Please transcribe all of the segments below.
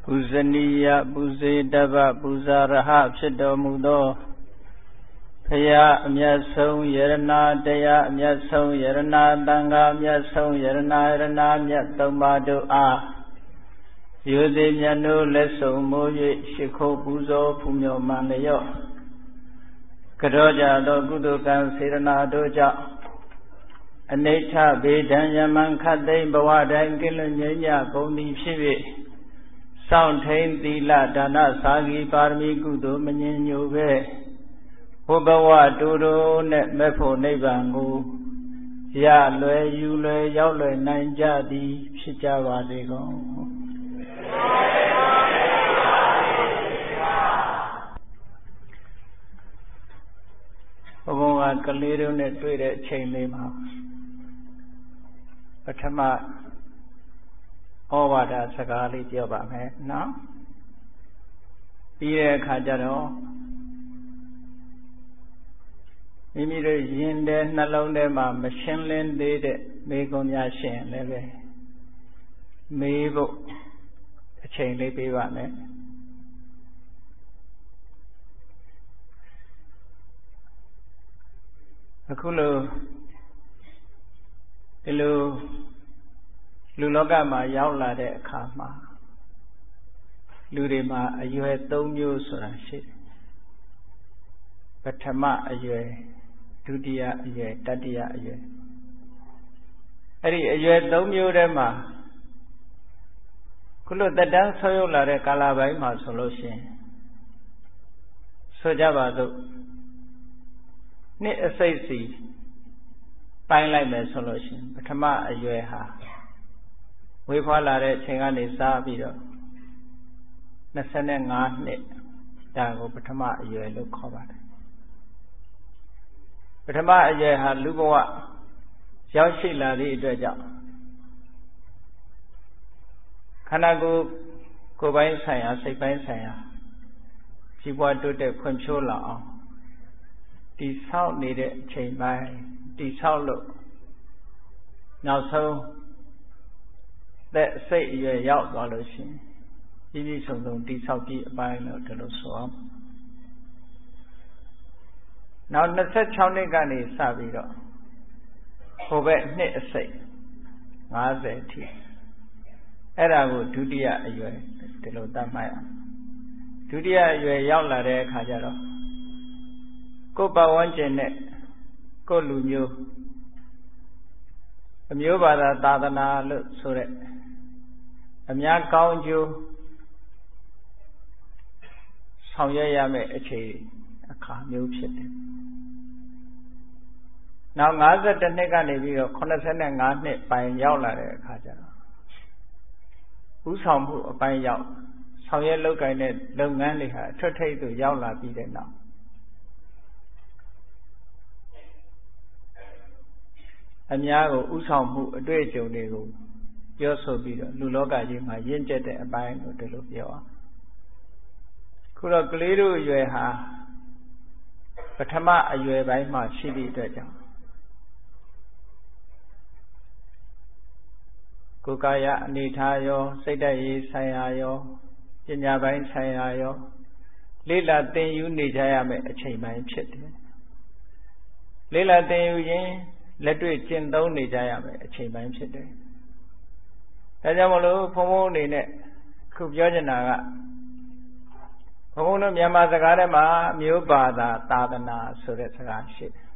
ပုဇနိယပုဇေတဗ္ဗပူဇာရဟဖြစ်တော်မူသောဘုရားအမြတ်ဆုံးယရဏတရားအမြတ်ဆုံးယရဏသံဃာအမြတ်ဆုံးယရဏမြတ်သုံးပါးတို့အားရိုသေမြတ်နိုးလက်ဆုံမိုး၍ရှိခိုးပူဇော်ဖူးမြော်မှန်လျော့ကြောကြသောကုသိုလ်ကံစေတနာတို့ကြောင့်အနိဋ္ဌဘေဒံယမံခတ်သိမ်းဘဝတိုင်းကင်းလွတ်ငြိမ်းချကုန်သည်ဖြစ်၍စောင့်ထိန်သီလဒါနစာဂီပါရမီကုသိုလ်မငြင်းညိုပဲဘုဘဝတူတို့နဲ့မဲ့ဖို့နိဗ္ဗာန်ကိုရလွယ်ယူလွယ်ရောက်လွယ်နိုင်ကြသည်ဖြစ်ကြပါစေကုန်ဘုံကလေးတို့နဲ့တွေ့တဲ့အချိန်လေးမှာပထမဩဝါဒစကားလေးပြောပါမယ်နော်ပြီးတဲ့အခါကျတော့မိမိတို့ယင်တဲ့နှလုံးထဲမှာမရှင်းလင်းသေးတဲ့မေးခွန်းများရှင်းလည်းပဲမေးဖို့အချိန်လေးပေးပါမယ်အခုလိုဒီလိုလူလောကမှာရောက်လာတဲ့အခါမှာလူတွေမှာအရွယ်၃မျိုးဆိုတာရှိတယ်ပထမအရွယ်ဒုတိယအရွယ်တတိယအရွယ်အဲ့ဒီအရွယ်၃မျိုးထဲမှာခုလိုတက်တန်းဆောရောက်လာတဲ့ကာလပိုင်းမှာဆိုလို့ရှိရင်ဆိုကြပါစို့နှစ်အစိတ်စီပိုင်းလိုက်မယ်ဆိုလို့ရှိရင်ပထမအရွယ်ဟာဝေးဖွားလာတဲ့အချိန်ကနေစပြီးတော့25နှစ်ဒါကိုပထမအရွယ်လို့ခေါ်ပါတယ်ပထမအရွယ်ဟာလူဘဝရောက်ရှိလာသည့်အတွက်ကြောင့်ခန္ဓာကိုယ်ပိုင်းဆိုင်ရာစိတ်ပိုင်းဆိုင်ရာကြီးပွားတိုးတက်ဖွံ့ဖြိုးလာအောင်တိဆောက်နေတဲ့အချိန်ပိုင်းတိဆောက်လို့နောက်ဆုံးသက်စိတ်အရွယ်ရောက်သွားလို့ရှိရင်ပြည့်စုံစုံတိဆောက်ပြီးအပိုင်းလို့ဒီလိုဆိုအောင်နောက်26နှစ်ကနေစပြီးတော့ဟိုဘက်နှစ်အစိတ်50အထိအဲ့ဒါကိုဒုတိယအရွယ်ဒီလိုသတ်မှတ်အောင်ဒုတိယအရွယ်ရောက်လာတဲ့အခါကျတော့ကိုယ်ပတ်ဝန်းကျင်နဲ့ကိုယ်လူမျိုးအမျိုးဘာသာသာသနာလို့ဆိုတဲ့အများကောင်းကျိုးဆောင်ရွက်ရမယ့်အခြေအခါမျိုးဖြစ်တယ်။နောက်52နှစ်ကနေပြီးတော့85နှစ်ပိုင်းရောက်လာတဲ့အခါကျတော့ဥဆောင်မှုအပိုင်းရောက်ဆောင်ရွက်လုပ်ကိုင်တဲ့လုပ်ငန်းတွေဟာအထွတ်ထိပ်သို့ရောက်လာပြီးတဲ့နောက်အများကိုဥဆောင်မှုအတွေ့အကြုံတွေကိုပြောဆိုပြီးတော့လူလောကကြီးမှာရင့်ကျက်တဲ့အပိုင်းလို့ဒီလိုပြောအောင်ခုတော့ကလေးတို့အရွယ်ဟာပထမအရွယ်ပိုင်းမှာရှိသည့်အတွက်ကြောင့်ကိုယ်ကာယအနေထားရောစိတ်ဓာတ်ရေးဆိုင်ရာရောပညာပိုင်းဆိုင်ရာရောလေ့လာသင်ယူနေကြရမယ့်အချိန်ပိုင်းဖြစ်တယ်လေ့လာသင်ယူရင်လက်တွေ့ကျင့်သုံးနေကြရမယ်အချိန်ပိုင်းဖြစ်တယ်။ဒါကြောင့်မလို့ဘုံဘုံအနေနဲ့ခုပြောချင်တာကဘုံဘုံတို့မြန်မာစကားထဲမှာမျိုးဘာသာသာသနာဆိုတဲ့စကားရှိတယ်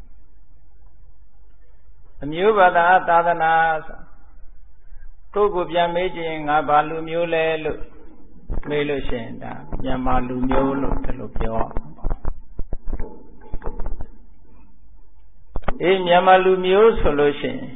။အမျိုးဘာသာသာသနာကိုယ့်ကိုပြန်မေးကြည့်ရင်ငါဘာလူမျိုးလဲလို့မေးလို့ရှိရင်ဒါမြန်မာလူမျိုးလို့ဒီလိုပြောမြန်မာလူမျိုးဆိုလို့ရှိရင်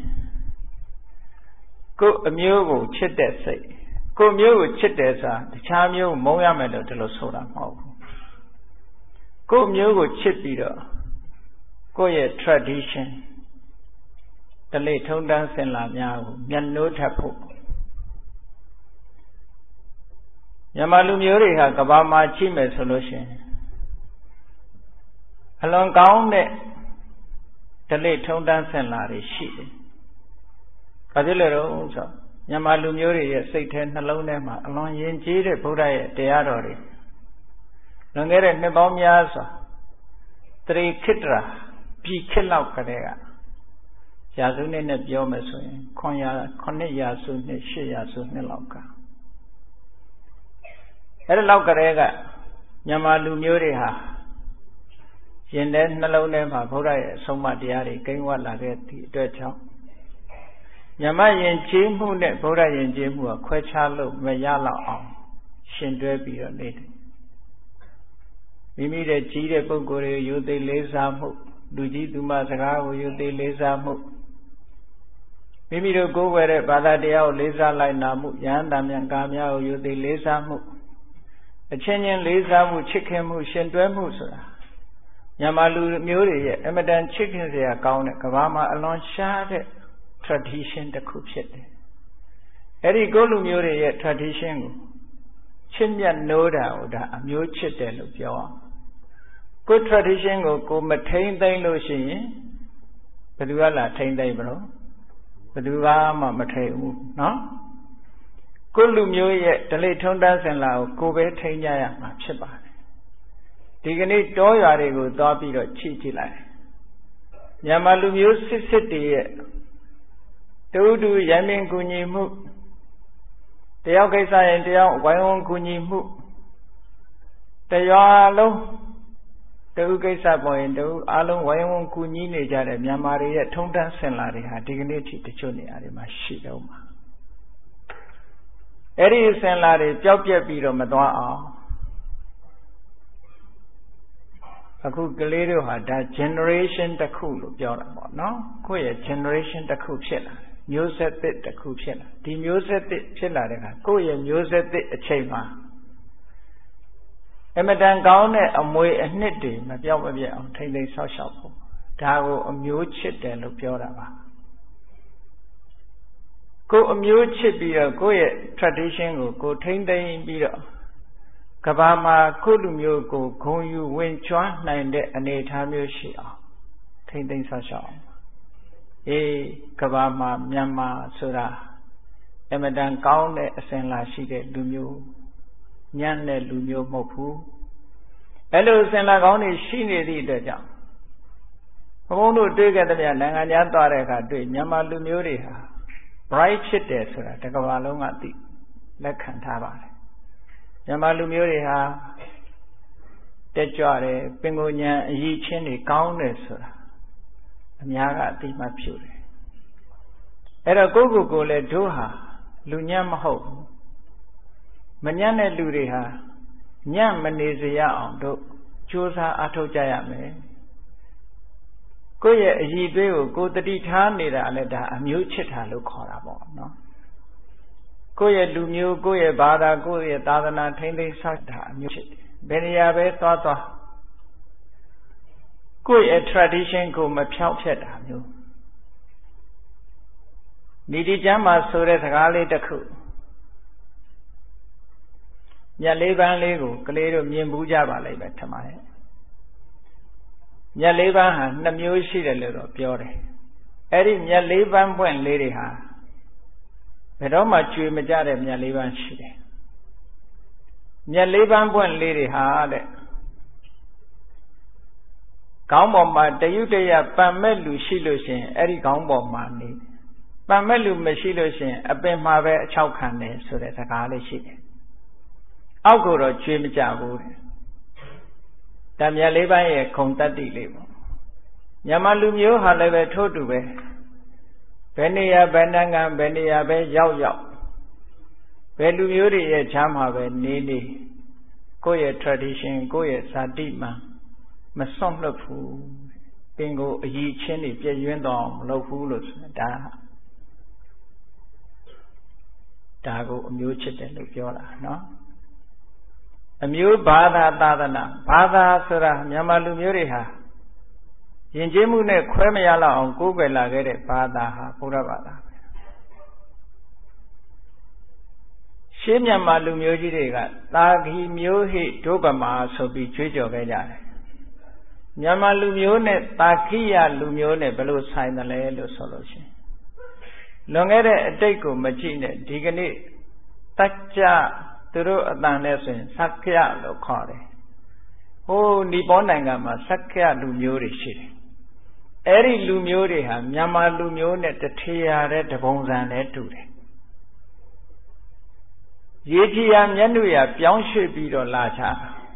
ကိုယ်အမျိုးကိုချစ်တဲ့စိတ်ကိုယ်မျိုးကိုချစ်တယ်ဆိုတာတခြားမျိုးမုန်းရမယ်လို့ဒီလိုဆိုတာမဟုတ်ဘူးကိုယ်မျိုးကိုချစ်ပြီးတော့ကိုယ့်ရဲ့ tradition တလေထုံးတမ်းစဉ်လာများကိုမျက်နှိုးထပ်ဖို့မြန်မာလူမျိုးတွေဟာကမ္ဘာမှာကြည့်မယ်ဆိုလို့ရှိရင်အလွန်ကောင်းတဲ့ဓလေ့ထုံးတမ်းဆင်လာတွေရှိတယ်။ဘာဖြစ်လို့လဲဆိုမြန်မာလူမျိုးတွေရဲ့စိတ်ထဲနှလုံးထဲမှာအလွန်ယဉ်ကျေးတဲ့ဗုဒ္ဓရဲ့တရားတော်တွေလွန်ခဲ့တဲ့နှစ်ပေါင်းများစွာတရိခိတ္တရာပြည်ခေတ်လောက်ကတည်းကရာစုနှစ်နဲ့ပြောမယ်ဆိုရင်900ရာစုနှစ်800ရာစုနှစ်လောက်ကအဲ့ဒီလောက်ကတည်းကမြန်မာလူမျိုးတွေဟာရင်ထဲနှလုံးထဲမှာဗုဒ္ဓရဲ့အဆုံးအမတရားတွေကိန်းဝတ်လာတဲ့ဒီအတွက်ကြောင့်မြန်မာယဉ်ကျေးမှုနဲ့ဗုဒ္ဓယဉ်ကျေးမှုကခွဲခြားလို့မရတော့အောင်ရှင်တွဲပြီးတော့နေတယ်မိမိတဲ့ကြီးတဲ့ပုဂ္ဂိုလ်တွေယူသိလေးစားမှုလူကြီးသူမစကားကိုယူသိလေးစားမှုမိမိတို့ကိုယ်ဝယ်တဲ့ဘာသာတရားကိုလေးစားလိုက်နာမှုယဟန်တမြန်ကာများကိုယူသိလေးစားမှုအချင်းချင်းလေးစားမှုချစ်ခင်မှုရှင်တွဲမှုဆိုတာမြန်မာလူမျိုးတွေရဲ့အမတန်ချစ်ခင်စရာကောင်းတဲ့ကမ္ဘာမှာအလွန်ရှားတဲ့ tradition တစ်ခုဖြစ်တယ်အဲ့ဒီကိုလူမျိုးတွေရဲ့ tradition ကိုချစ်မြတ်နိုးတာကိုဒါအမျိုးချစ်တယ်လို့ပြောအောင်ကို tradition ကိုမထိမ့်သိမ့်လို့ရှိရင်ဘယ်သူကလာထိမ့်သိမ့်မလို့ဘယ်သူမှမထိမ့်ဘူးเนาะကိုလူမျိုးရဲ့ဓလေ့ထုံးတမ်းစဉ်လာကိုပဲထိမ့်ကြရမှာဖြစ်ပါတယ်ဒီကနေ့တောရွာတွေကိုသွားပြီးတော့ကြည့်လိုက်မြန်မာလူမျိုးစစ်တွေရဲ့တူရိုင်းပင်ကူညီမှုတယောက်ကိစ္စရင်တယောက်ဝိုင်းဝန်းကူညီမှုတရွာလုံးတူကိစ္စပေါ်ရင်တူအားလုံးဝိုင်းဝန်းကူညီနေကြတဲ့မြန်မာတွေရဲ့ထုံးတမ်းစဉ်လာတွေဟာဒီကနေ့ထိတချို့နေရာတွေမှာရှိတော့မှာအဲ့ဒီစဉ်လာတွေပျောက်ပြက်ပြီးတော့မသွားအောင်အခုကလေးတို့ဟာဒါ generation တစ်ခုလို့ပြောတာပေါ့နော်ကိုယ့်ရဲ့ generation တစ်ခုဖြစ်လာမျိုးဆက်သစ်တစ်ခုဖြစ်လာဒီမျိုးဆက်သစ်ဖြစ်လာတဲ့အခါကိုယ့်ရဲ့မျိုးဆက်သစ်အချိန်မှာအမတန်ကောင်းတဲ့အမွေအနှစ်တွေမပြောက်မပြတ်အောင်ထိမ့်သိမ်းဆောက်ရှောက်ဖို့ဒါကိုအမျိုးချစ်တယ်လို့ပြောတာပါကိုယ်အမျိုးချစ်ပြီးတော့ကိုယ့်ရဲ့ tradition ကိုထိမ့်သိမ်းပြီးတော့ကဘာမှာကိုလူမျိုးကိုဂုဏ်ယူဝင်ကျွမ်းနိုင်တဲ့အနေအထားမျိုးရှိအောင်ထိမ့်သိမ်းဆောက်ရှောက်အောင်ကဘာမှာမြန်မာဆိုတာအမတန်ကောင်းတဲ့အစဉ်လာရှိတဲ့လူမျိုးညံ့တဲ့လူမျိုးမဟုတ်ဘူးအဲ့လိုအစဉ်လာကောင်းတွေရှိနေသည့်အတွက်ကြောင့်ဘုန်းတို့တွေ့ခဲ့တဲ့နိုင်ငံခြားသွားတဲ့အခါတွေ့မြန်မာလူမျိုးတွေဟာ bright ဖြစ်တယ်ဆိုတာတကဘာလုံးကသိလက်ခံထားပါတယ်မြန်မာလူမျိုးတွေဟာတက်ကြွတယ်ပင်ကိုဉာဏ်အရည်ချင်းတွေကောင်းတယ်ဆိုတာအများကအသိမှတ်ပြုတယ်အဲ့တော့ကိုလည်းတို့ဟာလူညံ့မဟုတ်ဘူးမညံ့တဲ့လူတွေဟာညံ့မနေစေရအောင်တို့ကြိုးစားအားထုတ်ကြရမယ်ကိုယ့်ရဲ့အရည်သွေးကိုတတိထားနေတာလည်းဒါအမျိုးချစ်တာလို့ခေါ်တာပေါ့နော်ကိုယ့်ရဲ့လူမျိုးကိုယ့်ရဲ့ဘာသာကိုယ့်ရဲ့သာသနာထိမ့်သိမ်းဆောက်တာအမျိုးချစ်တယ်ဘယ်နေရာပဲသွားကိုယ့်ရဲ့ tradition ကိုမဖြောင့်ဖြက်တာမျိုးဒီကျမ်းမှာဆိုတဲ့စကားလေးတစ်ခုမြတ်လေးပန်းလေးကိုကလေးတို့မြင်ဘူးကြပါလိမ့်မယ်ထင်ပါတယ်မြတ်လေးပန်းဟာ2မျိုးရှိတယ်လို့တော့ပြောတယ်အဲ့ဒီမြတ်လေးပန်းပွင့်လေးတွေဟာဘယ်တော့မှကျွေမကြတဲ့မြတ်လေးပန်းရှိတယ်မြတ်လေးပန်းပွင့်လေးတွေဟာတဲ့ခေါင်းပေါ်မှာတယုတရပံမဲ့လူရှိလို့ရှင်အဲ့ဒီခေါင်းပေါ်မှာနေပံမဲ့လူမရှိလို့ရှင်အပင်မှာပဲအချောက်ခံတယ်ဆိုတဲ့စကားလေးရှိတယ်အောက်ကိုတော့ကျွေးမကြဘူးတဲ့ဒါမြတ်လေးပန်းရဲ့ခုံတတ္တိလေးပေါ့မြန်မာလူမျိုးဟာလည်းပဲထို့တူပဲဘယ်နေရာဘယ်နိုင်ငံဘယ်နေရာပဲရောက်ဘယ်လူမျိုးတွေရဲ့ခြားမှာပဲနေကိုယ့်ရဲ့ tradition ကိုယ့်ရဲ့ဇာတိမှာမစွန့်လွတ်ဘူးပင်ကိုအရည်ချင်းတွေပြည့်ရွံ့တော့မလုပ်ဘူးလို့ဆိုတာဒါကိုအမျိုးချစ်တယ်လို့ပြောတာနော်အမျိုးဘာသာသာသနာဘာသာဆိုတာမြန်မာလူမျိုးတွေဟာယဉ်ကျေးမှုနဲ့ခွဲမရလောက်အောင်ကိုးကွယ်လာခဲ့တဲ့ဘာသာဟာဘုရားဘာသာပဲရှေးမြန်မာလူမျိုးကြီးတွေကသာဂီမျိုးဟိဒုပမာဆိုပြီးကြွေးကြော်ခဲ့ကြတယ်မြန်မာလူမျိုးနဲ့သာခိယလူမျိုးနဲ့ဘယ်လိုဆိုင်တယ်လဲလို့ဆိုလို့ရှိရင်လွန်ခဲ့တဲ့အတိတ်ကိုမကြည့်နဲ့ဒီကနေ့တတ်ကြသူတို့အတန်နဲ့ဆိုရင်စက္ခယလို့ခေါ်တယ်ဟိုနီပေါနိုင်ငံမှာစက္ခယလူမျိုးတွေရှိတယ်အဲ့ဒီလူမျိုးတွေဟာမြန်မာလူမျိုးနဲ့တထေရတဲ့တပုံစံနဲ့တူတယ်ရေကြီးရမျက်နှာရပြောင်းရွှေ့ပြီးတော့လာချ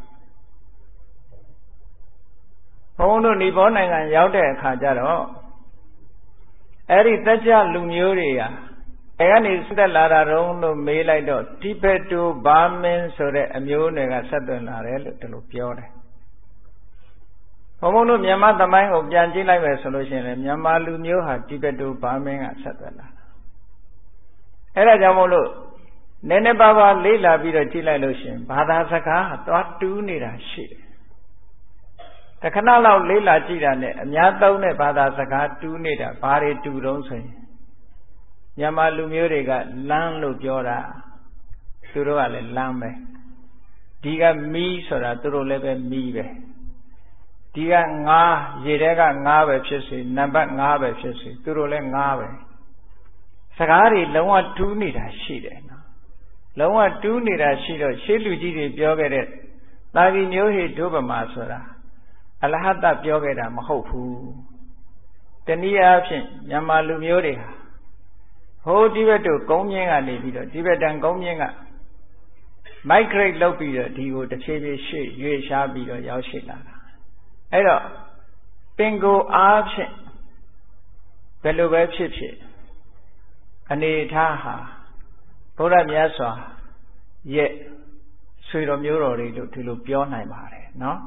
ဘုန်းတို့နီပေါနိုင်ငံရောက်တဲ့အခါကျတော့အဲ့ဒီတကြလူမျိုးတွေဟာအဲ့ကနေဆက်လာတာတော့လို့မေးလိုက်တော့တိဘက်တိုဘာမင်းဆိုတဲ့အမျိုးတွေကဆက်သွယ်လာတယ်လို့ဒီလိုပြောတယ်ဘုန်းတို့မြန်မာသမိုင်းကိုပြန်ကြည့်လိုက်မယ်ဆိုလို့ရှိရင်လည်းမြန်မာလူမျိုးဟာတိဘက်တိုဘာမင်းကဆက်သွယ်လာတာအဲ့ဒါကြောင့်မို့လို့နည်းနည်းပါးပါးလေးလာပြီးတော့ကြည့်လိုက်လို့ရှိရင်ဘာသာစကားသွားတူးနေတာရှိတယ်တခဏလောက်လေးလာကြည့်တာနဲ့အများသုံးတဲ့ဘာသာစကားတူးနေတာဘာတွေတူတုံးဆိုရင်မြန်မာလူမျိုးတွေကလမ်းလို့ပြောတာသူတို့ကလည်းလမ်းပဲဒီကမီးဆိုတာသူတို့လည်းပဲမီးပဲဒီကငါးရေထဲကငါးပဲဖြစ်စေနံပါတ်5ပဲဖြစ်စေသူတို့လည်းငါးပဲစကားတွေလုံးဝတူးနေတာရှိတယ်နော်လုံးဝတူးနေတာရှိတော့ရှေးလူကြီးတွေပြောခဲ့တဲ့သာဂီမျိုးဟိဒုပမာဆိုတာအလဟတပြောခဲ့တာမဟုတ်ဘူးတနည်းအားဖြင့်မြန်မာလူမျိုးတွေဟာဟိုတိဘက်တို့ကုန်းမြင့်ကနေပြီးတော့တိဘက်တန်ကုန်းမြင့်က migrate လုပ်ပြီးတော့ဒီကိုတစ်ဖြည်းဖြည်းရှေ့ရွေ့ရှားပြီးတော့ရောက်ရှိလာတာအဲ့တော့ပင်ကိုအားဖြင့်ဘယ်လိုပဲဖြစ်ဖြစ်အနေထားဟာဘုရားမြတ်စွာရဲ့ဆွေတော်မျိုးတော်တွေလို့ဒီလိုပြောနိုင်ပါတယ်နော်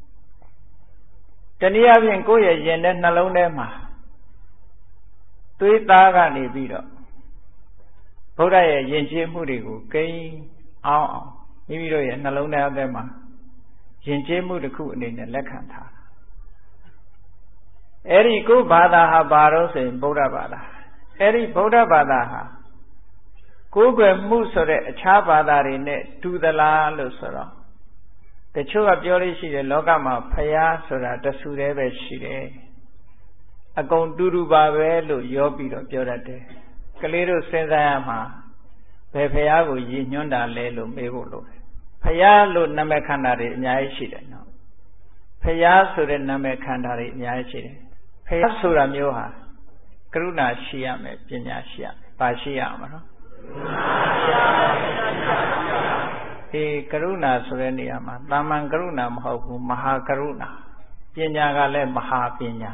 တနည်းအားဖြင့်ကိုယ့်ရဲ့ရင်ထဲနှလုံးထဲမှာသွေးသားကနေပြီးတော့ဘုရားရဲ့ယဉ်ကျေးမှုတွေကိုကိန်းအောင်မိမိတို့ရဲ့နှလုံးထဲမှာယဉ်ကျေးမှုတစ်ခုအနေနဲ့လက်ခံထားတာအဲ့ဒီကိုယ်ဘာသာဟာဘာလို့ဆိုရင်ဗုဒ္ဓဘာသာအဲ့ဒီဗုဒ္ဓဘာသာဟာကိုယ်ွယ်မှုဆိုတဲ့အခြားဘာသာတွေနဲ့တူသလားလို့ဆိုတော့တချို့ကပြောလို့ရှိတယ်လောကမှာဖျားဆိုတာတဆူတည်းပဲရှိတယ်အကုန်တူတူပါပဲလို့ရောပြီးတော့ပြောတတ်တယ်ကလေးတို့စဉ်းစားရမှာဘယ်ဖျားကိုရည်ညွှန်းတာလဲလို့မေးဖို့လိုတယ်ဖျားလို့နာမည်ခန္ဓာတွေအများကြီးရှိတယ်နော်ဖျားဆိုတဲ့နာမည်ခန္ဓာတွေအများကြီးရှိတယ်ဖျားဆိုတာမျိုးဟာကရုဏာရှိရမယ်ပညာရှိရမယ်ပါရှိရမှာနော်ဒီကရုဏာဆိုတဲ့နေရာမှာတာမန်ကရုဏာမဟုတ်ဘူးမဟာကရုဏာပညာကလည်းမဟာပညာ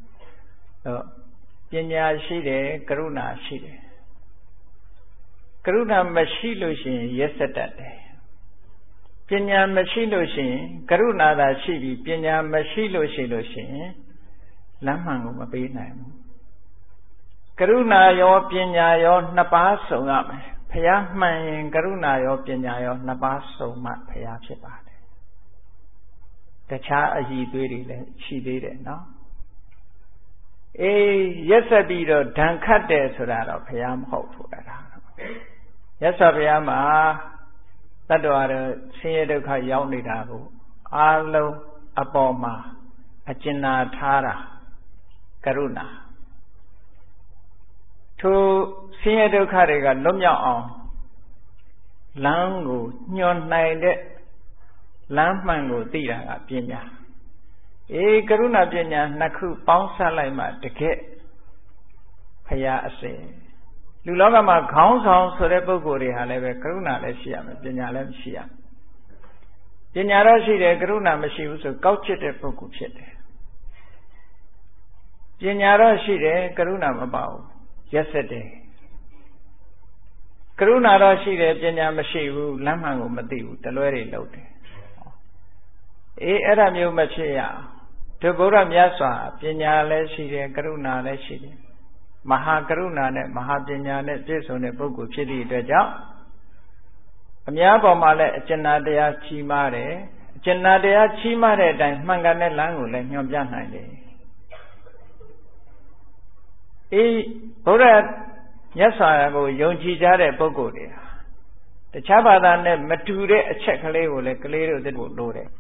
ပညာရှိတယ်ကရုဏာရှိတယ်ကရုဏာမရှိလို့ရှိရင်ရက်စက်တတ်တယ်ပညာမရှိလို့ရှိရင်ကရုဏာသာရှိပြီးပညာမရှိလို့ရှိရင်လမ်းမှန်ကိုမပေးနိုင်ဘူးကရုဏာရောပညာရောနှစ်ပါးစုံရမယ်ဘုရားမှန်ရင်ကရုဏာရောပညာရောနှစ်ပါးစုံမှဘုရားဖြစ်ပါတယ်တခြားအည်သွေးတွေလည်းရှိသေးတယ်နော်ရက်ဆက်ပြီးတော့ဓာန်ခတ်တယ်ဆိုတာတော့ဘုရားမဟုတ်ဘူးအဲ့ဒါရသော်ဘုရားမှာတတ္တဝါတွေဆင်းရဲဒုက္ခရောက်နေတာကိုအားလုံးအပေါ်မှာအကျဉ်းနာထားတာကရုဏာထိုဆင်းရဲဒုက္ခတွေကလွတ်မြောက်အောင်လမ်းကိုညွှန်နိုင်တဲ့လမ်းမှန်ကိုသိတာကပညာကရုဏာပညာနှစ်ခုပေါင်းစပ်လိုက်မှတကယ်ဖရာအစေလူလောကမှာခေါင်းဆောင်ဆိုတဲ့ပုဂ္ဂိုလ်တွေဟာလည်းပဲကရုဏာလည်းရှိရမယ်ပညာလည်းရှိရမယ်ပညာတော့ရှိတယ်ကရုဏာမရှိဘူးဆိုကောက်ချစ်တဲ့ပုဂ္ဂိုလ်ဖြစ်တယ်ပညာတော့ရှိတယ်ကရုဏာမပါဘူးရက်စက်တယ်ကရုဏာတော့ရှိတယ်ပညာမရှိဘူးလမ်းမှန်ကိုမသိဘူးတလွဲတွေလုပ်တယ်အဲ့ဒါမျိုးမဖြစ်ရအောင်ဒီဗုဒ္ဓမြတ်စွာပညာလည်းရှိတယ်ကရုဏာလည်းရှိတယ်မဟာကရုဏာနဲ့မဟာပညာနဲ့ပြည့်စုံတဲ့ပုဂ္ဂိုလ်ဖြစ်သည့်အတွက်ကြောင့်အများပေါ်မှာလည်းအကျဉ်းတရားချီးမားတယ်အကျဉ်းတရားချီးမားတဲ့အတိုင်းမှန်ကန်တဲ့လမ်းကိုလည်းညွှန်ပြနိုင်တယ်ဗုဒ္ဓမြတ်စွာကိုယုံကြည်ကြတဲ့ပုဂ္ဂိုလ်တွေတခြားဘာသာနဲ့မတူတဲ့အချက်ကလေးကိုလည်းကလေးတို့သိဖို့လိုတယ်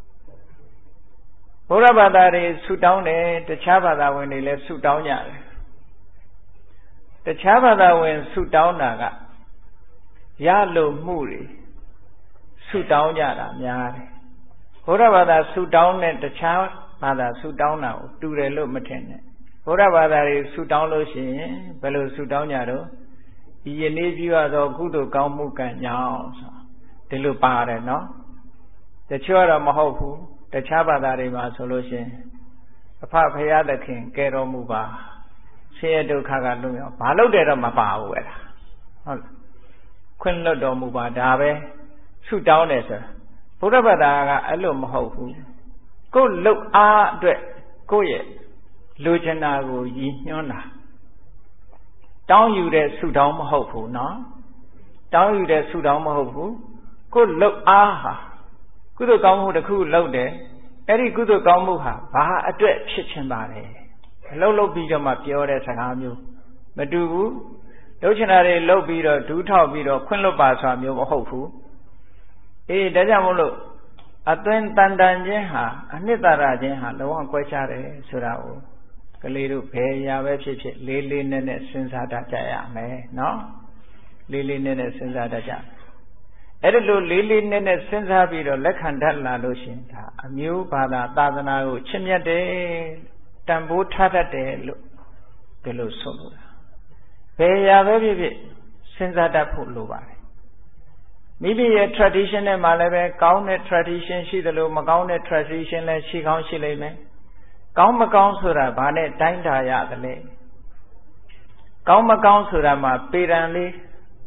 ဘုရားဘာသာတွေဆုတောင်းတယ်တခြားဘာသာဝင်တွေလည်းဆုတောင်းကြတယ်တခြားဘာသာဝင်ဆုတောင်းတာကရလို့မှုတွေဆုတောင်းကြတာများတယ်ဘုရားဘာသာဆုတောင်းတဲ့တခြားဘာသာဆုတောင်းတာကိုတူတယ်လို့မထင်နဲ့ဘုရားဘာသာတွေဆုတောင်းလို့ရှိရင်ဘယ်လိုဆုတောင်းကြတော့ဒီယနေ့ပြုရသောကုသိုလ်ကောင်းမှုကံကြောင့်ဆိုဒီလိုပါတယ်နော်တချို့ကတော့မဟုတ်ဘူးတခြားဘာသာတွေမှာဆိုလို့ရှိရင်အဖဖရာသခင်ကဲတော်မူပါဆင်းရဲဒုက္ခကလွတ်မြောက်ဘာလို့တယ်တော့မပါဘူးအဲ့ဒါဟုတ်ခွင့်လွတ်တော်မူပါဒါပဲဆုတောင်းတယ်ဆိုတာဘုရားဘာသာကအဲ့လိုမဟုတ်ဘူးကိုယ်လှုပ်အားအတွက်ကိုယ့်ရဲ့လူကျင်တာကိုရည်ညွှန်းတာတောင်းယူတဲ့ဆုတောင်းမဟုတ်ဘူးနော်တောင်းယူတဲ့ဆုတောင်းမဟုတ်ဘူးကိုယ်လှုပ်အားဟာကုသိုလ်ကောင်းမှုတစ်ခုလုပ်တယ်အဲ့ဒီကုသိုလ်ကောင်းမှုဟာဘာအတွက်ဖြစ်ခြင်းပါလဲအလုပ်လုပ်ပြီးတော့မှပြောတဲ့စကားမျိုးမတူဘူးလုပ်ချင်တာတွေလုပ်ပြီးတော့ဒူးထောက်ပြီးတော့ခွင့်လွတ်ပါဆိုတာမျိုးမဟုတ်ဘူးအေးဒါကြောင့်မို့လို့အသွင်တန်တန်ချင်းဟာအနှစ်သာရချင်းဟာလုံးဝကွဲခြားတယ်ဆိုတာကိုကလေးတို့ဘယ်ရာပဲဖြစ်ဖြစ်လေးလေးနက်နက်စဉ်းစားတတ်ကြရမယ်နော်လေးလေးနက်နက်စဉ်းစားတတ်ကြအဲ့ဒါလိုလေးလေးနက်နက်စဉ်းစားပြီးတော့လက်ခံတတ်လာလို့ရှင်ဒါအမျိုးဘာသာသာသနာကိုချစ်မြတ်တယ်တန်ဖိုးထားတတ်တယ်လို့ဒီလိုဆိုလို့ဘယ်ရာပဲဖြစ်ဖြစ်စဉ်းစားတတ်ဖို့လိုပါတယ်မိမိရဲ့ tradition နဲ့မှလည်းပဲကောင်းတဲ့ tradition ရှိသလိုမကောင်းတဲ့ tradition လည်းရှိကောင်းရှိလိမ့်မယ်ကောင်းမကောင်းဆိုတာဘာနဲ့တိုင်းတာရသလဲကောင်းမကောင်းဆိုတာမှာပေရန်လေး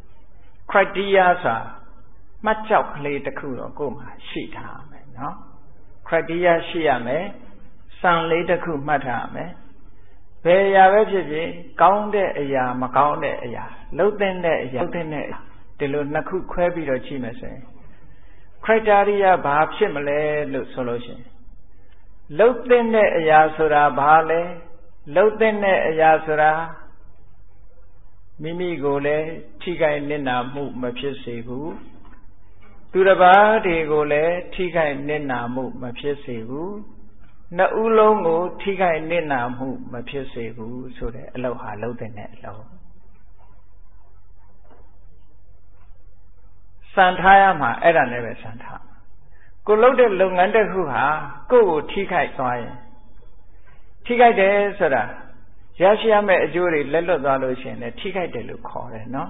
criteria ဆိုတာမှတ်ကြောက်ကလေးတစ်ခုတော့ကိုယ်မှာရှိထားမယ်နော် criteria ရှိရမယ်စံလေးတစ်ခုမှတ်ထားရမယ်ဘယ်အရာပဲဖြစ်ဖြစ်ကောင်းတဲ့အရာမကောင်းတဲ့အရာလှုပ်တဲ့အရာလှုပ်တဲ့အရာဒီလိုနှစ်ခုခွဲပြီးတော့ကြည့်မယ်ဆိုရင် criteria ဘာဖြစ်မလဲလို့ဆိုလို့ရှိရင်လှုပ်တဲ့အရာဆိုတာဘာလဲလှုပ်တဲ့အရာဆိုတာမိမိကိုလည်းထိခိုက်နစ်နာမှုမဖြစ်စေဘူးသူတစ်ပါးတွေကိုလည်းထိခိုက်နစ်နာမှုမဖြစ်စေဘူးနှစ်ဦးလုံးကိုထိခိုက်နစ်နာမှုမဖြစ်စေဘူးဆိုတဲ့အလုပ်ဟာလှုပ်တဲ့အလုပ်စံထားရမှာအဲ့ဒါနဲ့ပဲစံထားကိုလှုပ်တဲ့လုပ်ငန်းတစ်ခုဟာကိုယ့်ကိုထိခိုက်သွားရင်ထိခိုက်တယ်ဆိုတာရရှိရမယ့်အကျိုးတွေလက်လွတ်သွားလို့ရှိရင်လည်းထိခိုက်တယ်လို့ခေါ်တယ်နော်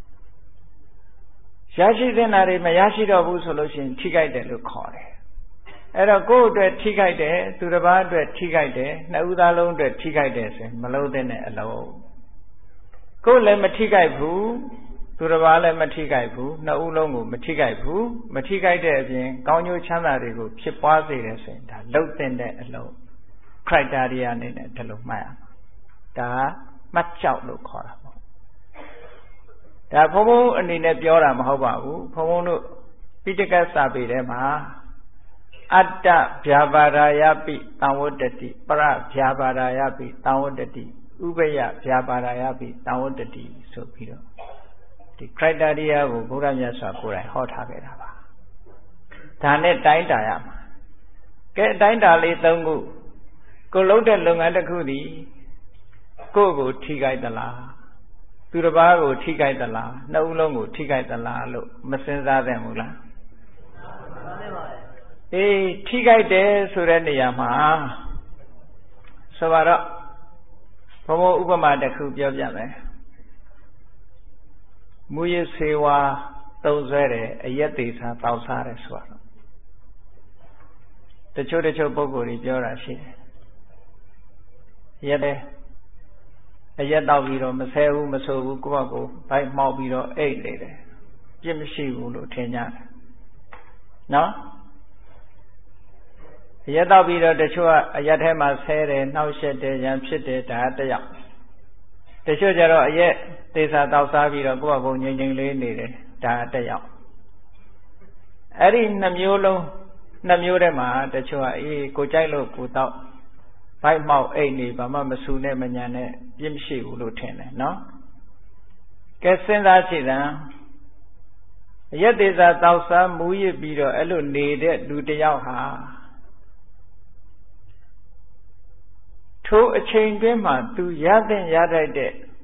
ရရှိတဲ့နာတွေမရရှိတော့ဘူးဆိုလို့ရှိရင်ထိခိုက်တယ်လို့ခေါ်တယ်အဲ့တော့ကိုယ့်အတွက်ထိခိုက်တယ်သူတစ်ပါးအတွက်ထိခိုက်တယ်နှစ်ဦးသားလုံးအတွက်ထိခိုက်တယ်ဆိုရင်မလုပ်တဲ့အလုပ်ကိုယ်လည်းမထိခိုက်ဘူးသူတစ်ပါးလည်းမထိခိုက်ဘူးနှစ်ဦးလုံးကိုမထိခိုက်ဘူးမထိခိုက်တဲ့အပြင်ကောင်းကျိုးချမ်းသာတွေကိုဖြစ်ပွားစေတယ်ဆိုရင်ဒါလုပ်တဲ့အလုပ် criteria အနေနဲ့ဒီလိုမှတ်ရမှာဒါမှတ်ကြောက်လို့ခေါ်တာပေါ့ဒါဘုံဘုံအနေနဲ့ပြောတာမဟုတ်ပါဘူးဘုံဘုံတို့ပိဋကစာပေထဲမှာအတ္တဗျာပါရာယပိတံဝတ္တတိပရဗျာပါရာယပိတံဝတ္တတိဥပယဗျာပါရာယပိတံဝတ္တတိဆိုပြီးတော့ဒီ criteria ကိုဘုရားမြတ်စွာကိုယ်တိုင်ဟောထားခဲ့တာပါဒါနဲ့တိုင်းတာရမှာကဲတိုင်းတာလေး၃ခုကိုလုပ်တဲ့လုပ်ငန်းတစ်ခုသည်ကိုယ့်ကိုထိခိုက်သလားသူတစ်ပါးကိုထိခိုက်သလားနှစ်ဦးလုံးကိုထိခိုက်သလားလို့မစဉ်းစားသင့်ဘူးလားအေးထိခိုက်တယ်ဆိုတဲ့နေရာမှာဆိုပါတော့ဘုံဘုံဥပမာတစ်ခုပြောပြမယ်မူရစေဝါသုံးဆွဲတယ်အရက်သေးစားတောက်စားတယ်ဆိုတော့တချို့ပုဂ္ဂိုလ်တွေပြောတာရှိတယ်ရက်တယ်အရက်တောက်ပြီးတော့မဆဲဘူးမဆိုဘူးကိုယ့်ဘက်ကိုဘိုက်မှောက်ပြီးတော့အိတ်နေတယ်ပြစ်မရှိဘူးလို့ထင်ကြတယ်နော်အရက်တောက်ပြီးတော့တချို့ကအရက်ထဲမှာဆဲတယ်နှောက်ယှက်တယ်ရန်ဖြစ်တယ်ဒါတယောက်တချို့ကျတော့အရက်သေစာတောက်စားပြီးတော့ကိုယ့်ဘက်ကိုငြိမ်ငြိမ်လေးနေတယ်ဒါတယောက်အဲ့ဒီနှစ်မျိုးထဲမှာတချို့ကအေးကိုကြိုက်လို့ကိုတောက်ဘိုက်မှောက်အိတ်နေဘာမှမဆူနဲ့မညံနဲ့ပြစ်မရှိဘူးလို့ထင်တယ်နော်ကဲစဉ်းစားကြည့်စမ်းအရက်သေးစာတောက်စားမူရစ်ပြီးတော့အဲ့လိုနေတဲ့လူတယောက်ဟာထိုအချိန်တွင်းမှာသူရတဲ့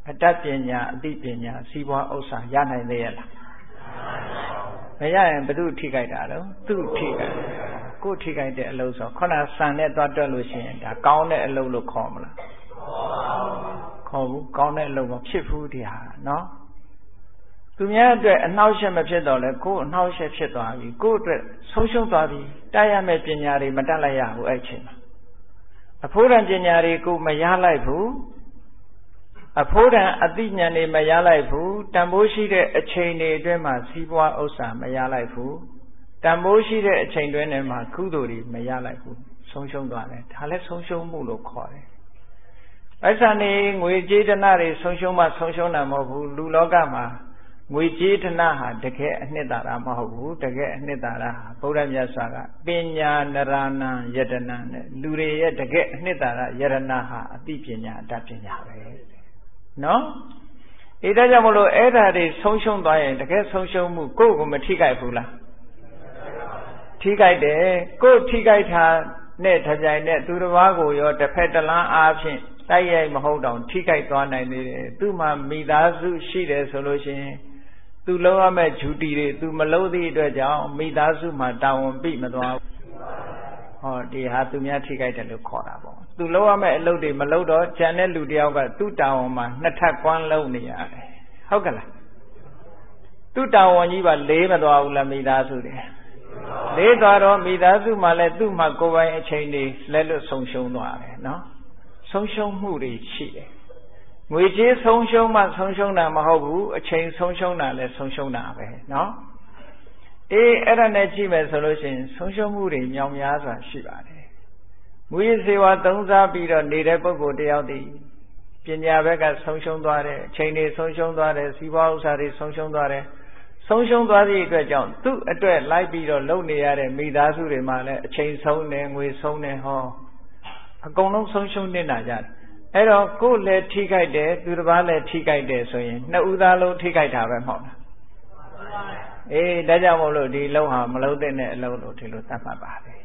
အတတ်ပညာအသိပညာစီးပွားဥစ္စာရနိုင်သေးရဲ့လားမရရင်ဘယ်သူထိခိုက်တာတော့သူ့ထိခိုက်ကိုထိခိုက်တဲ့အလုပ်ဆိုခုနဆန်နဲ့တွက်လို့ရှိရင်ဒါကောင်းတဲ့အလုပ်လို့ခေါ်မလားခေါ်ဘူးကောင်းတဲ့အလုပ်မဖြစ်ဘူးဒီဟာနော်သူများအတွက်အနှောက်အယှက်မဖြစ်တော့လဲကိုယ်အနှောက်အယှက်ဖြစ်သွားပြီကိုယ်အတွက်ဆုံးရှုံးသွားပြီတိုက်ရမယ့်ပညာတွေမတတ်လိုက်ရဘူးအဲ့ချိန်မှာအဖိုးတန်ပညာတွေကိုမရလိုက်ဘူးအဖိုးတန်အသိဉာဏ်တွေမရလိုက်ဘူးတန်ဖိုးရှိတဲ့အချိန်တွေအတွင်းမှာစီးပွားဥစ္စာမရလိုက်ဘူးတန်ဖိုးရှိတဲ့အချိန်တွင်းထဲမှာကုသိုလ်တွေမရလိုက်ဘူးဆုံးရှုံးသွားတယ်ဒါလည်းဆုံးရှုံးမှုလို့ခေါ်တယ်ပိုက်ဆံနေငွေကြေးဓနတွေဆုံးရှုံးမှဆုံးရှုံးတာမဟုတ်ဘူးလူလောကမှာငွေကြေးဓနဟာတကယ်အနှစ်သာရမဟုတ်ဘူးတကယ်အနှစ်သာရဟာဗုဒ္ဓမြတ်စွာကပညာနရဏံယတနာနဲ့လူတွေရဲ့တကယ်အနှစ်သာရယတနာဟာအသိပညာအတတ်ပညာပဲနော်အဲဒါကြောင့်မလို့အဲ့ဓာတွေဆုံးရှုံးသွားရင်တကယ်ဆုံးရှုံးမှုကိုယ့်ကိုမထိခိုက်ဘူးလားထိခိုက်တယ်ကိုယ့်ထိခိုက်တာနဲ့တပြိုင်နက်သူတစ်ပါးကိုရောတစ်ဖက်တစ်လမ်းအားဖြင့်တိုက်ရိုက်မဟုတ်တော့ထိခိုက်သွားနိုင်သေးတယ်သူ့မှာမိသားစုရှိတယ်ဆိုလို့ရှိရင်သူလုံးရမဲ့ဂျူတီတွေသူမလုံးသည့်အတွက်ကြောင့်မိသားစုမှာတာဝန်ပြမသွားဘူးဟောဒီဟာသူများထိခိုက်တယ်လို့ခေါ်တာပေါ့သူလုံးရမဲ့အလုပ်တွေမလုပ်တော့ဂျန်တဲ့လူတယောက်ကသူ့တာဝန်မှာနှစ်ထပ်ကွမ်းလုံးနေရတယ်ဟုတ်ကလားသူ့တာဝန်ကြီးပါလေးမသွားဘူးလားမိသားစုတွေလေးသွားတော့မိသားစုမှာလည်းသူ့မှာကိုယ်ပိုင်အချိန်တွေလက်လွတ်ဆုံးရှုံးသွားတယ်နော်ဆုံးရှုံးမှုတွေရှိတယ်ငွေကြေးဆုံးရှုံးမှဆုံးရှုံးတာမဟုတ်ဘူးအချိန်ဆုံးရှုံးတာလည်းဆုံးရှုံးတာပဲနော်အေးအဲ့ဒါနဲ့ကြည့်မယ်ဆိုလို့ရှိရင်ဆုံးရှုံးမှုတွေမြောင်များစွာရှိပါတယ်မူရစေဝါသုံးစားပြီးတော့နေတဲ့ပုဂ္ဂိုလ်တယောက်တည်းပညာဘက်ကဆုံးရှုံးသွားတယ်အချိန်တွေဆုံးရှုံးသွားတယ်စီးပွားဥစ္စာတွေဆုံးရှုံးသွားတယ်ဆုံးရှုံးသွားသည့်အတွက်ကြောင့်သူ့အတွက်လိုက်ပြီးတော့လုပ်နေရတဲ့မိသားစုတွေမှာလည်းအချိန်ဆုံးတယ်ငွေဆုံးတယ်ဟောအကုန်လုံးဆုံးရှုံးနေတာကြတယ်အဲ့တော့ကိုယ်လည်းထိခိုက်တယ်သူတစ်ပါးလည်းထိခိုက်တယ်ဆိုရင်နှစ်ဦးသားလုံးထိခိုက်တာပဲမဟုတ်လားအေးဒါကြောင့်မို့လို့ဒီလုံးဟာမလုံးတဲ့အလုံးလို့ဒီလိုသတ်မှတ်ပါတယ်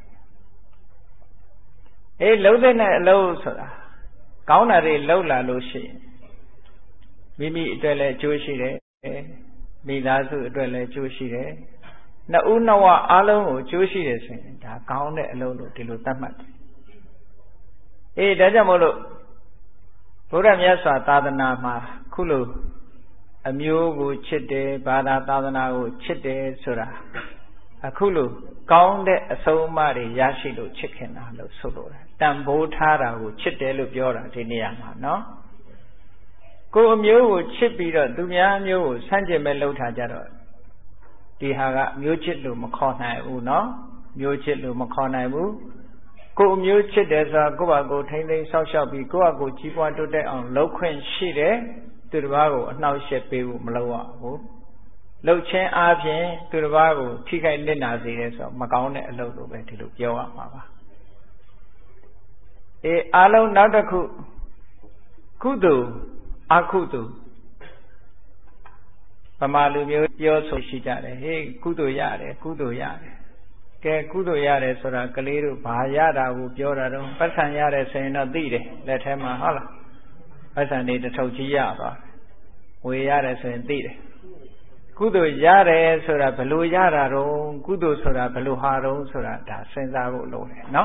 အေးလုံးတဲ့အလုံးဆိုတာကောင်းတာတွေလုံးလာလို့ရှိရင်မိမိအတွက်လည်းအကျိုးရှိတယ်မိသားစုအတွက်လည်းအကျိုးရှိတယ်နှစ်ဦးနှစ်ဝအားလုံးကိုအကျိုးရှိတယ်ဆိုရင်ဒါကောင်းတဲ့အလုံးလို့ဒီလိုသတ်မှတ်တယ်အေးဒါကြောင့်မို့လို့ဘုရားမြတ်စွာသာသနာမှာခုလိုအမျိုးကိုချစ်တယ်ဘာသာသာသနာကိုချစ်တယ်ဆိုတာအခုလိုကောင်းတဲ့အဆုံးအမတွေရရှိလို့ချစ်ခင်တာလို့ဆိုလိုတယ်တန်ဖိုးထားတာကိုချစ်တယ်လို့ပြောတာဒီနေရာမှာနော်ကိုယ်အမျိုးကိုချစ်ပြီးတော့သူများအမျိုးကိုဆန့်ကျင်မဲ့လှုပ်ထားကြတော့ဒီဟာကမျိုးချစ်လို့မခေါ်နိုင်ဘူးနော်မျိုးချစ်လို့မခေါ်နိုင်ဘူးကိုယ်အမျိုးချစ်တယ်ဆိုတာကိုယ့်ဘာကိုထိမ့်သိမ်းဆောက်ရှောက်ပြီးကိုယ့်ဘာကိုကြီးပွားတိုးတက်အောင်လုပ်ခွင့်ရှိတယ်သူတစ်ပါးကိုအနှောက်အယှက်ပေးဖို့မလုပ်ရဘူးလှုပ်ခြင်းအားဖြင့်သူတစ်ပါးကိုထိခိုက်နစ်နာစေတယ်ဆိုတော့မကောင်းတဲ့အလုပ်လို့ပဲဒီလိုပြောရမှာပါအေးအားလုံးနောက်တစ်ခုကုသိုလ်အကုသိုလ်ဗမာလူမျိုးပြောဆိုရှိကြတယ်ဟေးကုသိုလ်ရတယ်ကုသိုလ်ရတယ်ကဲကုသိုလ်ရတယ်ဆိုတာကလေးတို့ဘာရတာကိုပြောတာတော့ပတ်စံရတယ်ဆိုရင်တော့သိတယ်လက်ထဲမှာဟုတ်လားပတ်စံတွေတစ်ထုပ်ကြီးရသွားဝေရတယ်ဆိုရင်သိတယ်ကုသိုလ်ရတယ်ဆိုတာဘယ်လိုရတာတော့ကုသိုလ်ဆိုတာဘယ်လိုဟာတော့ဆိုတာဒါစဉ်းစားဖို့လိုတယ်နော်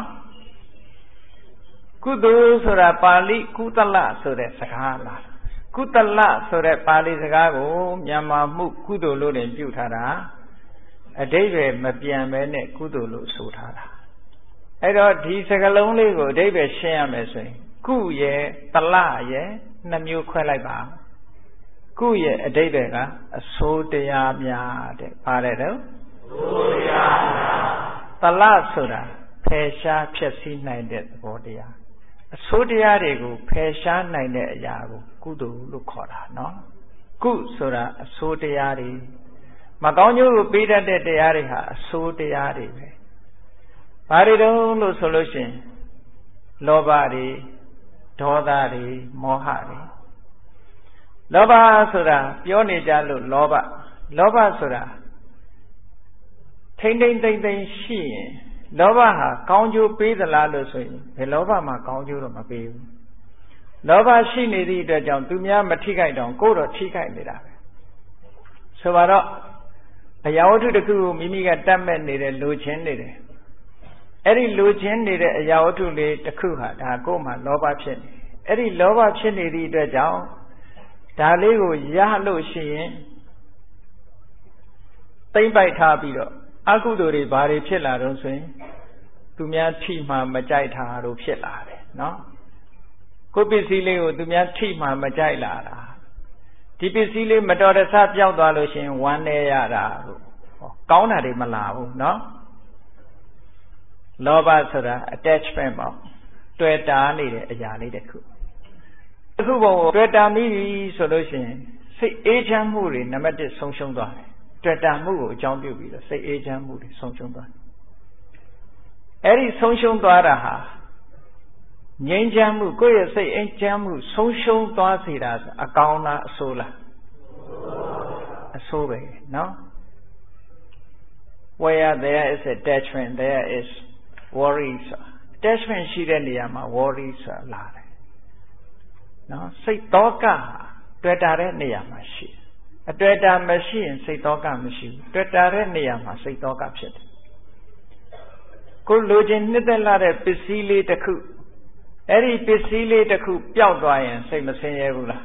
ကုသိုလ်ဆိုတာပါဠိကုသလဆိုတဲ့စကားလားကုသလဆိုတဲ့ပါဠိစကားကိုမြန်မာမှုကုသိုလ်လို့တင်ပြုထားတာအဓိပ္ပာယ်မပြန်ပဲနဲ့ကုသိုလ်လို့ဆိုထားတာအဲ့တော့ဒီစကားလုံးလေးကိုအဓိပ္ပာယ်ရှင်းရမယ်ဆိုရင်ကုရဲ့တလရဲ့နှစ်မျိုးခွဲလိုက်ပါကုရဲ့အဓိပ္ပာယ်ကအဆိုးတရားများတဲ့ပါတယ်တော့အဆိုးတရားများတလဆိုတာဖယ်ရှားဖျက်ဆီးနိုင်တဲ့သဘောတရားအဆိုးတရားတွေကိုဖယ်ရှားနိုင်တဲ့အရာကိုကုသိုလ်လို့ခေါ်တာနော်ကုဆိုတာအဆိုးတရားတွေမကောင်းကျိုးကိုပေးတတ်တဲ့တရားတွေဟာအဆိုးတရားတွေပဲဘာတွေတုံးလို့ဆိုလို့ရှိရင်လောဘတွေဒေါသတွေမောဟတွေလောဘဆိုတာပြောနေကြလို့လောဘဆိုတာထိမ့်သိမ့်သိမ့်သိမ့်ရှိရင်လောဘဟာကောင်းကျိုးပေးသလားလို့ဆိုရင်ဘယ်လောဘမှာကောင်းကျိုးတော့မပေးဘူးလောဘရှိနေတဲ့အတွက်ကြောင့်သူများမထိခိုက်တော့ကိုယ်တော့ထိခိုက်နေတာပဲဆိုတော့အရာဝတ္ထုတစ်ခုကိုမိမိကတတ်မဲ့နေတယ်လိုချင်နေတယ်အဲ့ဒီလိုချင်နေတဲ့အရာဝတ္ထုလေးတစ်ခုဟာဒါကိုယ်မှာလောဘဖြစ်နေအဲ့ဒီလောဘဖြစ်နေသည့်အတွက်ကြောင့်ဒါလေးကိုရလို့ရှိရင်သိမ့်ပိုက်ထားပြီးတော့အကုသိုလ်တွေဘာတွေဖြစ်လာတော့ဆိုရင်သူများထိမှမကြိုက်တာတို့ဖြစ်လာတယ်နော်ကိုယ်ပစ္စည်းလေးကိုသူများထိမှမကြိုက်လာတာဒီပစ္စည်းလေးမတော်တဆပြောက်သွားလို့ရှိရင်ဝမ်းနေရတာတို့ကောင်းတာတွေမလာဘူးနော်လောဘဆိုတာ attachment ပေါ့တွေ့တာနေတဲ့အရာလေးတစ်ခုအခုဘုံတွေ့တာမိပြီဆိုလို့ရှိရင်စိတ်အေးချမ်းမှုတွေနံပါတ်1ဆုံးရှုံးသွားတယ်တွေ့တာမှုကိုအကြောင်းပြုပြီးတော့စိတ်အေးချမ်းမှုတွေဆုံးရှုံးသွားတယ်အဲ့ဒီဆုံးရှုံးသွားတာဟာငြိမ်းချမ်းမှုကိုယ့်ရဲ့စိတ်အေးချမ်းမှုဆုံးရှုံးသွားစေတာအကောင်းလားအဆိုးလားအဆိုးပဲနော် where there is attachment there is worries attachment ရှိတဲ့နေရာမှာ worries လာတယ်နော်စိတ်တောကတွေ့တာတဲ့နေရာမှာရှိအတွေ့တာမရှိရင်စိတ်တောကမရှိဘူးတွေ့တာတဲ့နေရာမှာစိတ်တောကဖြစ်တယ်ကိုလိုချင်နှစ်သက်လာတဲ့ပစ္စည်းလေးတစ်ခုအဲ့ဒီပစ္စည်းလေးတစ်ခုပျောက်သွားရင်စိတ်မဆင်းရဲဘူးလား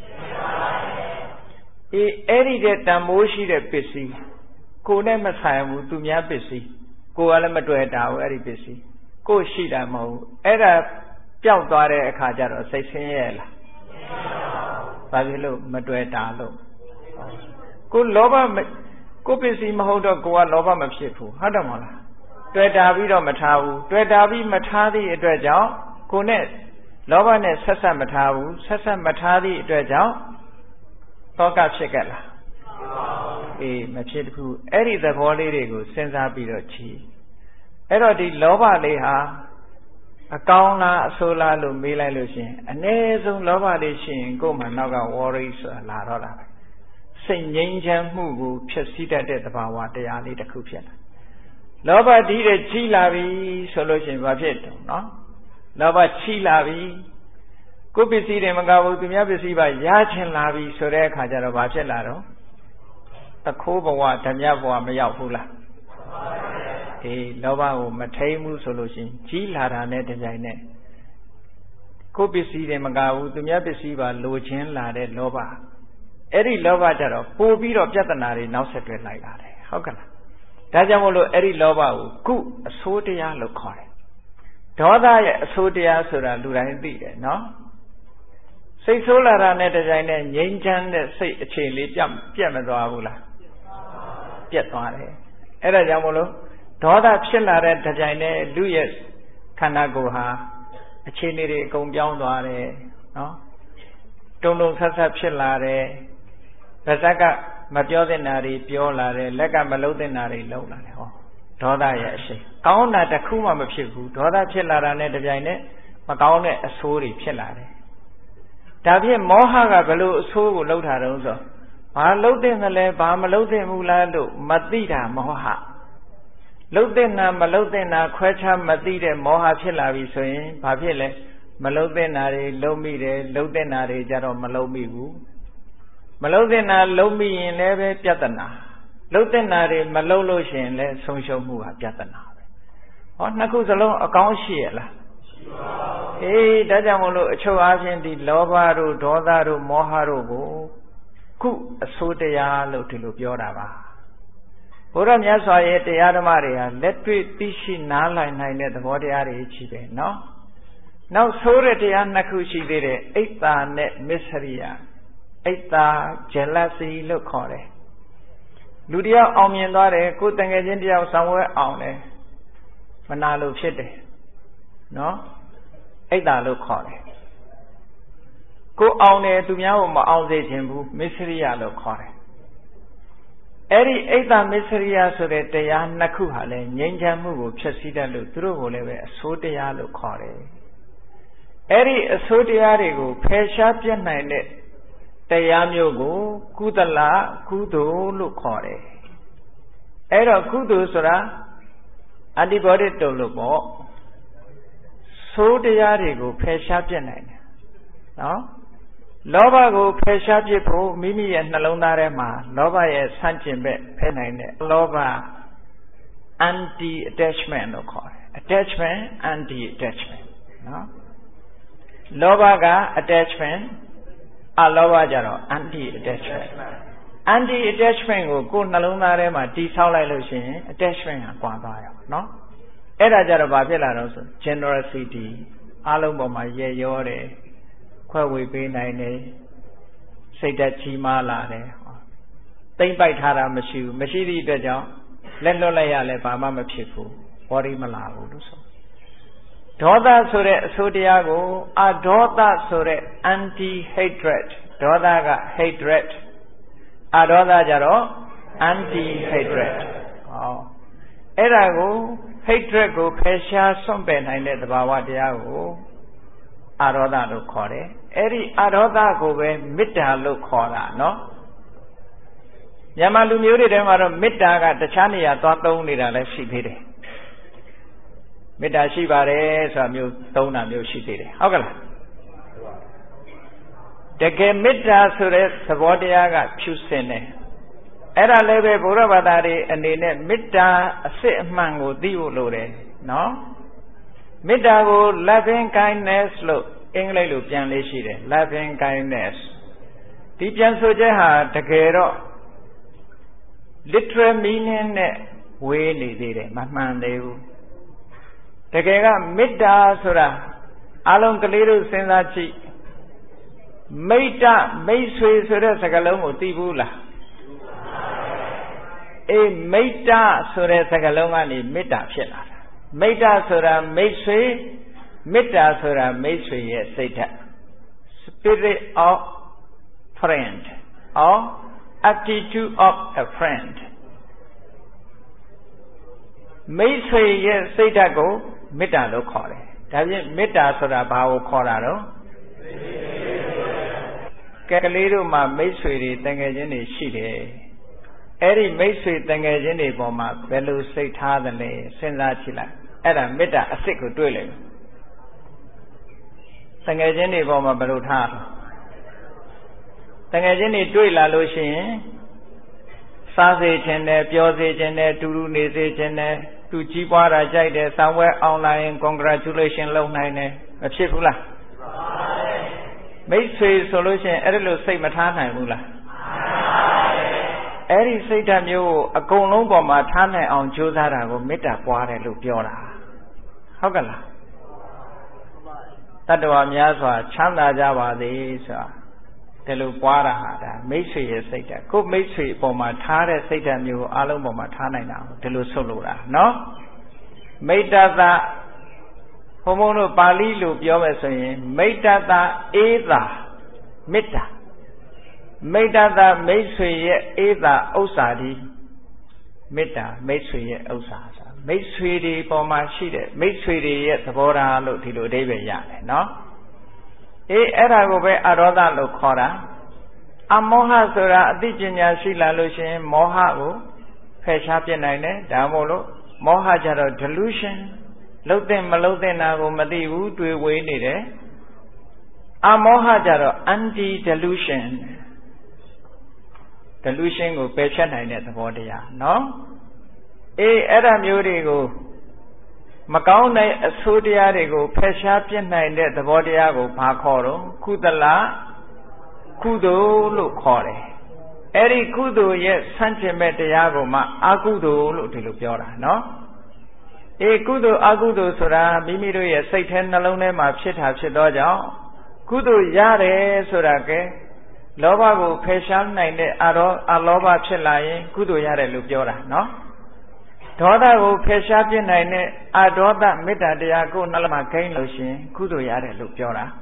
အေးအဲ့ဒီတဲ့တန်မိုးရှိတဲ့ပစ္စည်းကိုနဲ့မဆိုင်ဘူးသူများပစ္စည်းကိုကလည်းမတွေ့တာဘူးအဲ့ဒီပစ္စည်းကိုရှိတာမဟုတ်ဘူးအဲ့ဒါပျောက်သွားတဲ့အခါကျတော့စိတ်ဆင်းရဲလားဘာဖြစ်လို့မတွေ့တာလို့ကိုလောဘကိုပစ္စည်းမဟုတ်တော့ကိုကလောဘမဖြစ်ဘူးဟုတ်တယ်မဟုတ်လားတွေ့တာပြီးတော့မထားဘူးတွေ့တာပြီးမထားသည့်အတွက်ကြောင့်ကိုနဲ့လောဘနဲ့ဆက်ဆက်မထားဘူးဆက်ဆက်မထားသည့်အတွက်ကြောင့်တောကဖြစ်ကြလားအေးမဖြစ်ဘူးအဲ့ဒီသဘောလေးတွေကိုစဉ်းစားပြီးတော့ကြည့်အဲ့တော့ဒီလောဘလေးဟာအကောင်းလားအဆိုးလားလို့မေးလိုက်လို့ရှိရင်အ ਨੇ ဆုံးလောဘလေးရှိရင်ကိုယ်မှနောက်က worry ဆိုတာလာတော့တာပဲစိတ်ငြိမ်းချမ်းမှုကိုဖြစ်စည်းတတ်တဲ့သဘာဝတရားလေးတစ်ခုဖြစ်လာလောဘဒီတဲ့ကြီးလာပြီဆိုလို့ရှိရင်ဘာဖြစ်တုံနော်လောဘကြီးလာပြီကိုယ်ပစ္စည်းတွေမကဘူးသူများပစ္စည်းပါရချင်လာပြီဆိုတဲ့အခါကျတော့ဘာဖြစ်လာတော့တခိုးဘဝဓမြဘဝမရောက်ဘူးလားအေးလောဘကိုမထိန်ဘူးဆိုလို့ရှိရင်ကြီးလာတာနဲ့တကြိုင်နဲ့ကိုယ်ပစ္စည်းတွေမကဘူးသူများပစ္စည်းပါလိုချင်လာတဲ့လောဘအဲ့ဒီလောဘကြတော့ပို့ပြီးတော့ပြဿနာတွေနောက်ဆက်တွဲလိုက်လာတယ်ဟုတ်ကဲ့လားဒါကြောင့်မို့လို့အဲ့ဒီလောဘကိုကုအဆိုးတရားလို့ခေါ်တယ်ဒေါသရဲ့အဆိုးတရားဆိုတာလူတိုင်းသိတယ်နော်စိတ်ဆိုးလာတာနဲ့တကြိုင်နဲ့ငြိမ်းချမ်းတဲ့စိတ်အခြေလေးပြတ်မသွားဘူးလားပြတ်သွားတယ်အဲ့ဒါကြောင့်မို့လို့ဒေါသဖြစ်လာတဲ့တကြိုင်နဲ့လူရဲ့ခန္ဓာကိုယ်ဟာအခြေအနေတွေအကုန်ပြောင်းသွားတယ်နော်တုံဆက်ဆက်ဖြစ်လာတယ်ပါးစပ်ကမပြောသင့်တာတွေပြောလာတယ်လက်ကမလုံးသင့်တာတွေလုံးလာတယ်ဟောဒေါသရဲ့အရှိန်ကောင်းတာတစ်ခုမှမဖြစ်ဘူးဒေါသဖြစ်လာတာနဲ့တပြိုင်နက်မကောင်းတဲ့အဆိုးတွေဖြစ်လာတယ်ဒါဖြင့်မောဟကဘယ်လိုအဆိုးကိုလှုပ်တာတုံးဆိုဘာလှုပ်တဲ့လဲဘာမလှုပ်သင့်ဘူးလားလို့မသိတာမောဟလှုပ်တဲ့နာမလှုပ်တဲ့နာခွဲခြားမသိတဲ့မောဟဖြစ်လာပြီဆိုရင်ဘာဖြစ်လဲမလှုပ်တဲ့နာတွေလှုပ်မိတယ်လှုပ်တဲ့နာတွေကြတော့မလှုပ်မိဘူးမလှုပ်တဲ့နာလှုပ်မိရင်လည်းပဲပြဿနာလှုပ်တဲ့နာတွေမလှုပ်လို့ရှိရင်လည်းဆုံးရှုံးမှုဟာပြဿနာပဲဟောနှစ်ခုစလုံးအကောင်းရှိရလားရှိပါဘူးအေးဒါကြောင့်မလို့အချုပ်အားဖြင့်ဒီလောဘတို့ဒေါသတို့မောဟတို့ကိုခုအဆိုးတရားလို့ဒီလိုပြောတာပါဘုရားမြတ်စွာရဲ့တရားဓမ္မတွေဟာလက်တွေ့သိရှိနားလည်နိုင်တဲ့သဘောတရားတွေရှိတယ်နော်နောက်ဆိုးတဲ့တရားနှစ်ခုရှိသေးတယ်အိတ်တာနဲ့မစ္စရိယအိတ်တာ jealousy လို့ခေါ်တယ်လူတယောက်အောင်မြင်သွားတယ်ကိုယ်တန်ငယ်ချင်းတယောက်ဆောင်ဝဲအောင်တယ်မနာလို့ဖြစ်တယ်နော်အိတ်တာလို့ခေါ်တယ်ကိုအောင်တယ်သူများကိုမအောင်စေခြင်းဘူးမစ္စရိယလို့ခေါ်တယ်အဲ့ဒီအိတ်တာမစ္စရိယဆိုတဲ့တရားနှစ်ခုဟာလည်းငြိမ်းချမ်းမှုကိုဖျက်ဆီးတတ်လို့သူတို့ကိုလည်းပဲအဆိုးတရားလို့ခေါ်တယ်အဲ့ဒီအဆိုးတရားတွေကိုဖယ်ရှားပြတ်နိုင်တဲ့တရားမျိုးကိုကုသလကုသိုလ်လို့ခေါ်တယ်အဲ့တော့ကုသိုလ်ဆိုတာအတ္တိဘောဓိတုံလို့ပေါ့ဆိုးတရားတွေကိုဖယ်ရှားပြတ်နိုင်တယ်နော်လောဘကိုဖယ်ရှားပြဖို့မိမိရဲ့နှလုံးသားထဲမှာလောဘရဲ့ဆန့်ကျင်ဘက်ဖယ်နိုင်တဲ့လောဘ anti attachment လို့ခေါ်တယ် attachment anti attachment နော်လောဘက attachment အလောဘကြတော့ anti attachment anti attachment ကိုကိုယ်နှလုံးသားထဲမှာတည်ဆောက်လိုက်လို့ရှိရင် attachment ကကွာသွားရောနော်အဲ့ဒါကြတော့ဘာဖြစ်လာတော့ဆို generosity အလုံးပေါ်မှာရေရောတယ်ခွဲဝေပေးနိုင်တယ်စိတ်ဓာတ်ကြီးမားလာတယ်တိမ့်ပိုက်ထားတာမရှိဘူးမရှိသည့်အတွက်ကြောင့်လက်လွတ်လိုက်ရလဲဘာမှမဖြစ်ဘူးဘောရီမလာဘူးလို့ဆိုဒေါသဆိုတဲ့အဆိုတရားကိုအဒေါသဆိုတဲ့ anti hatred ဒေါသက hatred အဒေါသကြတော့ anti hatred ဟောအဲ့ဒါကို hatred ကိုဖယ်ရှားစွန့်ပယ်နိုင်တဲ့သဘာဝတရားကိုအဒေါသလို့ခေါ်တယ်အဲ့ဒီအဒေါသကိုပဲမေတ္တာလို့ခေါ်တာနော်မြန်မာလူမျိုးတွေထဲမှာတော့မေတ္တာကတခြားနေရာသွားသုံးနေတာလည်းရှိသေးတယ်မေတ္တာရှိပါတယ်ဆိုတာမျိုးသုံးတာမျိုးရှိသေးတယ်ဟုတ်ကလားတကယ်မေတ္တာဆိုတဲ့သဘောတရားကဖြူစင်တယ်အဲ့ဒါလည်းပဲဘုရားဘာသာတွေအနေနဲ့မေတ္တာအစစ်အမှန်ကိုသိဖို့လိုတယ်နော်မေတ္တာကို loving kindness လို့အင်္ဂလိပ်လိုပြန်လေးရှိတယ် loving kindness ဒီပြန်ဆိုချက်ဟာတကယ်တော့ literal meaning နဲ့ဝေးနေသေးတယ်မမှန်သေးဘူးတကယ်ကမေတ္တာဆိုတာအလုံးကလေးတို့စဉ်းစားကြည့်မိတ္တမိတ်ဆွေဆိုတဲ့စကားလုံးကိုသိဘူးလားအေးမိတ္တဆိုတဲ့စကားလုံးကနေမေတ္တာဖြစ်လာတာမိတ္တဆိုတာမိတ်ဆွေမေတ္တာဆိုတာမိတ်ဆွေရဲ့စိတ်ဓာတ် spirit of friend or attitude of a friend မိတ်ဆွေရဲ့စိတ်ဓာတ်ကိုမေတ္တာလို့ခေါ်တယ်ဒါဖြင့်မေတ္တာဆိုတာဘာကိုခေါ်တာတော့ကလေးတို့မှာမိတ်ဆွေတွေတန်ငယ်ချင်းတွေရှိတယ်အဲ့ဒီမိတ်ဆွေတန်ငယ်ချင်းတွေပေါ်မှာဘယ်လိုစိတ်ထားသလဲစဉ်းစားကြည့်လိုက်အဲ့ဒါမေတ္တာအစစ်ကိုတွေ့လိုက်တန်ငယ်ချင်းတွေပေါ်မှာဘယ်လိုထားတန်ငယ်ချင်းတွေတွေ့လာလို့ရှိရင်စားစေခြင်းနဲ့ပြောစေခြင်းနဲ့တူတူနေစေခြင်းနဲ့သူကြီးပွားတာကြိုက်တယ်ဆောင်းဝဲအောင်လာရင် congratulation လုပ်နိုင်တယ်မဖြစ်ဘူးလားမိတ်ဆွေဆိုလို့ရှိရင်အဲ့ဒါလိုစိတ်မထားနိုင်ဘူးလားအဲ့ဒီစိတ်ဓာတ်မျိုးကိုအကုန်လုံးပေါ်မှာထားနိုင်အောင်ကြိုးစားတာကိုမေတ္တာပွားတယ်လို့ပြောတာဟုတ်ကလားတတ္တဝါများစွာချမ်းသာကြပါစေဆိုတာဒီလိုပွားတာဟာဒါမိတ်ဆွေရဲ့စိတ်ဓာတ်ကိုမိတ်ဆွေအပေါ်မှာထားတဲ့စိတ်ဓာတ်မျိုးကိုအားလုံးပေါ်မှာထားနိုင်တာဒီလိုဆုပ်လို့တာနော်မိတ္တသဘုံဘုံတို့ပါဠိလိုပြောမယ်ဆိုရင်မိတ္တသအေးသာမေတ္တာမိတ္တသမိတ်ဆွေရဲ့အေးသာဥစ္စာဒီမေတ္တာမိတ်ဆွေရဲ့ဥစ္စာဆိုမိတ်ဆွေတွေပေါ်မှာရှိတဲ့မိတ်ဆွေတွေရဲ့သဘောထားလို့ဒီလိုအဓိပ္ပာယ်ရတယ်နော်အေးအဲ့ဒါကိုပဲအရောဓလို့ခေါ်တာအမောဟဆိုတာအသိပညာရှိလာလို့ရှိရင်မောဟကိုဖယ်ရှားပြစ်နိုင်တယ်ဒါမို့လို့မောဟကြတော့ delusion လှုပ်တဲ့မလှုပ်တဲ့နာကိုမသိဘူးတွေ့ဝေးနေတယ်အမောဟကြတော့ anti delusion delusion ကိုပယ်ဖြတ်နိုင်တဲ့သဘောတရားနော်အေးအဲ့ဒါမျိုးတွေကိုမကောင်းတဲ့အဆိုးတရားတွေကိုဖယ်ရှားပြစ်နိုင်တဲ့သဘောတရားကိုဘာခေါ်တော့ကုသလကုသိုလ်လို့ခေါ်တယ်အဲ့ဒီကုသိုလ်ရဲ့ဆန့်ကျင်မဲ့တရားကိုမှအကုသိုလ်လို့ဒီလိုပြောတာနော်အေးကုသိုလ်အကုသိုလ်ဆိုတာမိမိတို့ရဲ့စိတ်ထဲနှလုံးထဲမှာဖြစ်တာဖြစ်သောကြောင့်ကုသိုလ်ရတယ်ဆိုတာကဲလောဘကိုဖယ်ရှားနိုင်တဲ့အလောဘဖြစ်လာရင်ကုသိုလ်ရတယ်လို့ပြောတာနော်ဒေါသကိုဖယ်ရှားပြစ်နိုင်တဲ့အဒေါသမေတ္တာတရားကိုနှလုံးမှာဂိမ်းလို့ရှိရင်ကုသိုလ်ရတယ်လို့ပြောတာ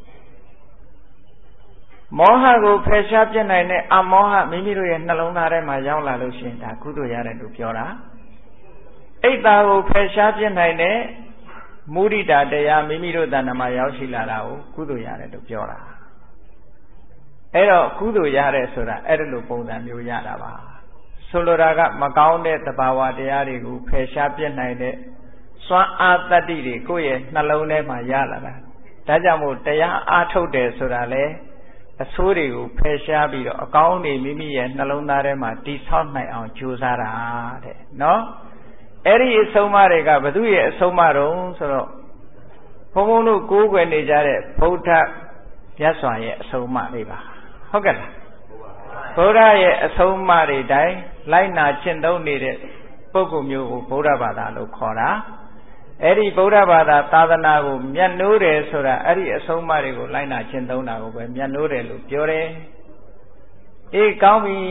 မောဟကိုဖယ်ရှားပြစ်နိုင်တဲ့အမောဟမိမိတို့ရဲ့နှလုံးသားထဲမှာရောက်လာလို့ရှိရင်ဒါကုသိုလ်ရတယ်လို့ပြောတာအိတ်တာကိုဖယ်ရှားပြစ်နိုင်တဲ့မုဒိတာတရားမိမိတို့တဏ္ဍာမှာရောက်ရှိလာတာကိုကုသိုလ်ရတယ်လို့ပြောတာအဲ့တော့ကုသိုလ်ရတယ်ဆိုတာအဲ့ဒါလိုပုံစံမျိုးရတာပါဆိုလိုတာကမကောင်းတဲ့သဘာဝတရားတွေကိုဖယ်ရှားပြစ်နိုင်တဲ့စွမ်းအားတတ္တိတွေကိုယ့်ရဲ့နှလုံးထဲမှာရလာတာဒါကြောင့်မို့တရားအားထုတ်တယ်ဆိုတာလေအဆိုးတွေကိုဖယ်ရှားပြီးတော့အကောင်းတွေမိမိရဲ့နှလုံးသားထဲမှာတည်ဆောက်နိုင်အောင်ကြိုးစားတာတဲ့နော်အဲ့ဒီအဆုံးအမတွေကဘုသူရဲ့အဆုံးအမတုံးဆိုတော့ဘုံဘုံတို့ကိုးကွယ်နေကြတဲ့ဗုဒ္ဓမြတ်စွာရဲ့အဆုံးအမတွေပါဟုတ်ကဲ့လားဗုဒ္ဓရဲ့အဆုံးအမတွေတိုင်းလိုက်နာကျင့်သုံးနေတဲ့ပုဂ္ဂိုလ်မျိုးကိုဗုဒ္ဓဘာသာလို့ခေါ်တာအဲ့ဒီဗုဒ္ဓဘာသာသာသနာကိုမြတ်နိုးတယ်ဆိုတာအဲ့ဒီအဆုံးအမတွေကိုလိုက်နာကျင့်သုံးတာကိုပဲမြတ်နိုးတယ်လို့ပြောတယ်အေးကောင်းပြီ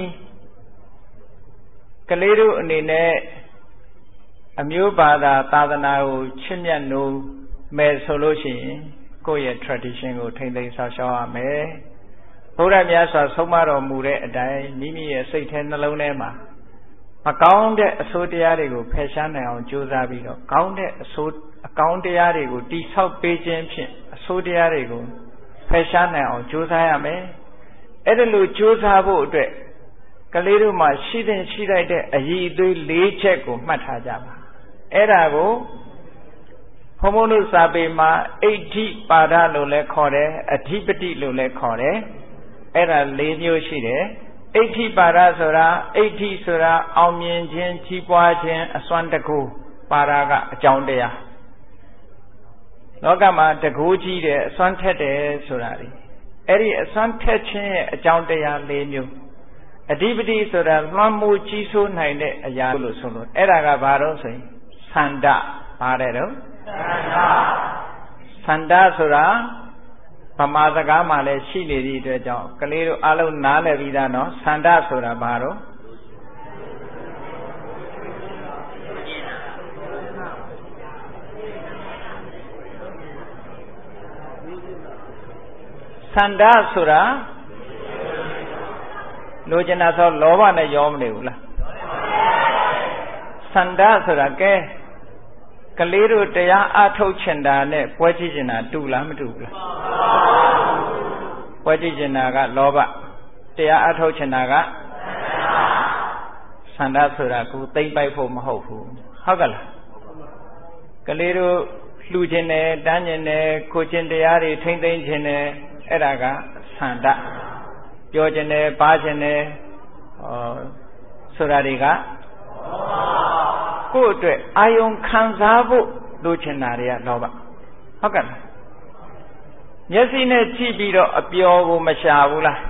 ကလေးတို့အနေနဲ့အမျိုးဘာသာသာသနာကိုချစ်မြတ်နိုးမယ်ဆိုလို့ရှိရင်ကိုယ့်ရဲ့ tradition ကိုထိမ့်သိမ်းဆောက်ရှောက်ရမယ်ဘုရားမြတ်စွာဆုံးမတော်မူတဲ့အတိုင်းမိမိရဲ့စိတ်ထဲနှလုံးထဲမှာမကောင်းတဲ့အဆိုးတရားတွေကိုဖယ်ရှားနိုင်အောင်ကြိုးစားပြီးတော့ကောင်းတဲ့အဆိုးအကောင်းတရားတွေကိုတိဆောက်ပေးခြင်းဖြင့်အဆိုးတရားတွေကိုဖယ်ရှားနိုင်အောင်ကြိုးစားရမယ်အဲ့ဒါလို့ကြိုးစားဖို့အတွက်ကလေးတို့မှာရှိတဲ့ရှိလိုက်တဲ့အရည်အသွေး၄ချက်ကိုမှတ်ထားကြပါအဲ့ဒါကိုဘုံဘုံတို့စာပေမှာအဋ္ဌိပါဒလို့လည်းခေါ်တယ်အဓိပတိလို့လည်းခေါ်တယ်အဲ့ဒါ၄မျိုးရှိတယ်အဋ္ဌိပါဒဆိုတာအဋ္ဌိဆိုတာအောင်မြင်ခြင်းကြီးပွားခြင်းအစွမ်းတကူပါဒကအကြောင်းတရားလောကမှာတကူကြီးတယ်အစွမ်းထက်တယ်ဆိုတာဒီအဲ့ဒီအစွမ်းထက်ခြင်းရဲ့အကြောင်းတရား၄မျိုးအဓိပတိဆိုတာလွှမ်းမိုးကြီးစိုးနိုင်တဲ့အရာလို့ဆိုလို့အဲ့ဒါကဘာလို့ဆိုရင်ဆန္ဒပါတယ်တော့ဆန္ဒဆိုတာဗမာစကားမှာလည်းရှိနေသည့်အတွက်ကြောင့်ကလေးတို့အားလုံးနားလည်ပြီးသားနော်ဆန္ဒဆိုတာဘာတော့ဆန္ဒဆိုတာလိုချင်တာဆိုလောဘနဲ့ရောမနေဘူးလားဆန္ဒဆိုတာကဲကလေးတို့တရားအားထုတ်ချင်တာနဲ့ပွဲကြည့်ချင်တာတူလားမတူဘူးလားပွဲကြည့်ချင်တာကလောဘတရားအားထုတ်ချင်တာကဆန္ဒဆိုတာကိုသိမ့်ပိုက်ဖို့မဟုတ်ဘူးဟုတ်ကလားကလေးတို့လှူချင်တယ်တန်းချင်တယ်ခိုချင်တရားတွေထိမ့်သိမ့်ချင်တယ်အဲ့ဒါကဆန္ဒပြောချင်တယ်ပါချင်တယ်ဆိုတာတွေကကိုယ့်အတွက်အာယုံခံစားဖို့လိုချင်တာတွေကလောဘဟုတ်ကဲ့မျက်စိနဲ့ကြည့်ပြီးတော့အပျော်ကိုမရှာဘူးလား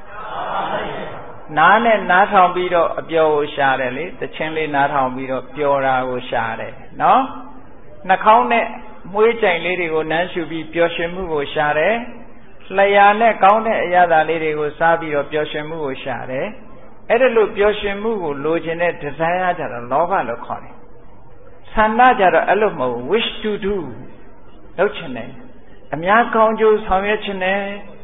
နားနဲ့နားထောင်ပြီးတော့အပျော်ကိုရှာတယ်လေတခြင်းလေးနားထောင်ပြီးတော့ပျော်တာကိုရှာတယ်နော်နှာခေါင်းနဲ့မွှေးကြိုင်လေးတွေကိုနမ်းရှုပြီးပျော်ရွှင်မှုကိုရှာတယ်လျှာနဲ့ကောင်းတဲ့အရာလေးတွေကိုစားပြီးတော့ပျော်ရွှင်မှုကိုရှာတယ်အဲ့ဒါလို့ပျော်ရွှင်မှုကိုလိုချင်တဲ့ desire ကြတော့လောဘလို့ခေါ်တယ်ဆန္ဒကြတော့အဲ့လိုမဟုတ် wish to do လုပ်ချင်တယ်အများကောင်းကျိုးဆောင်ရွက်ချင်တယ်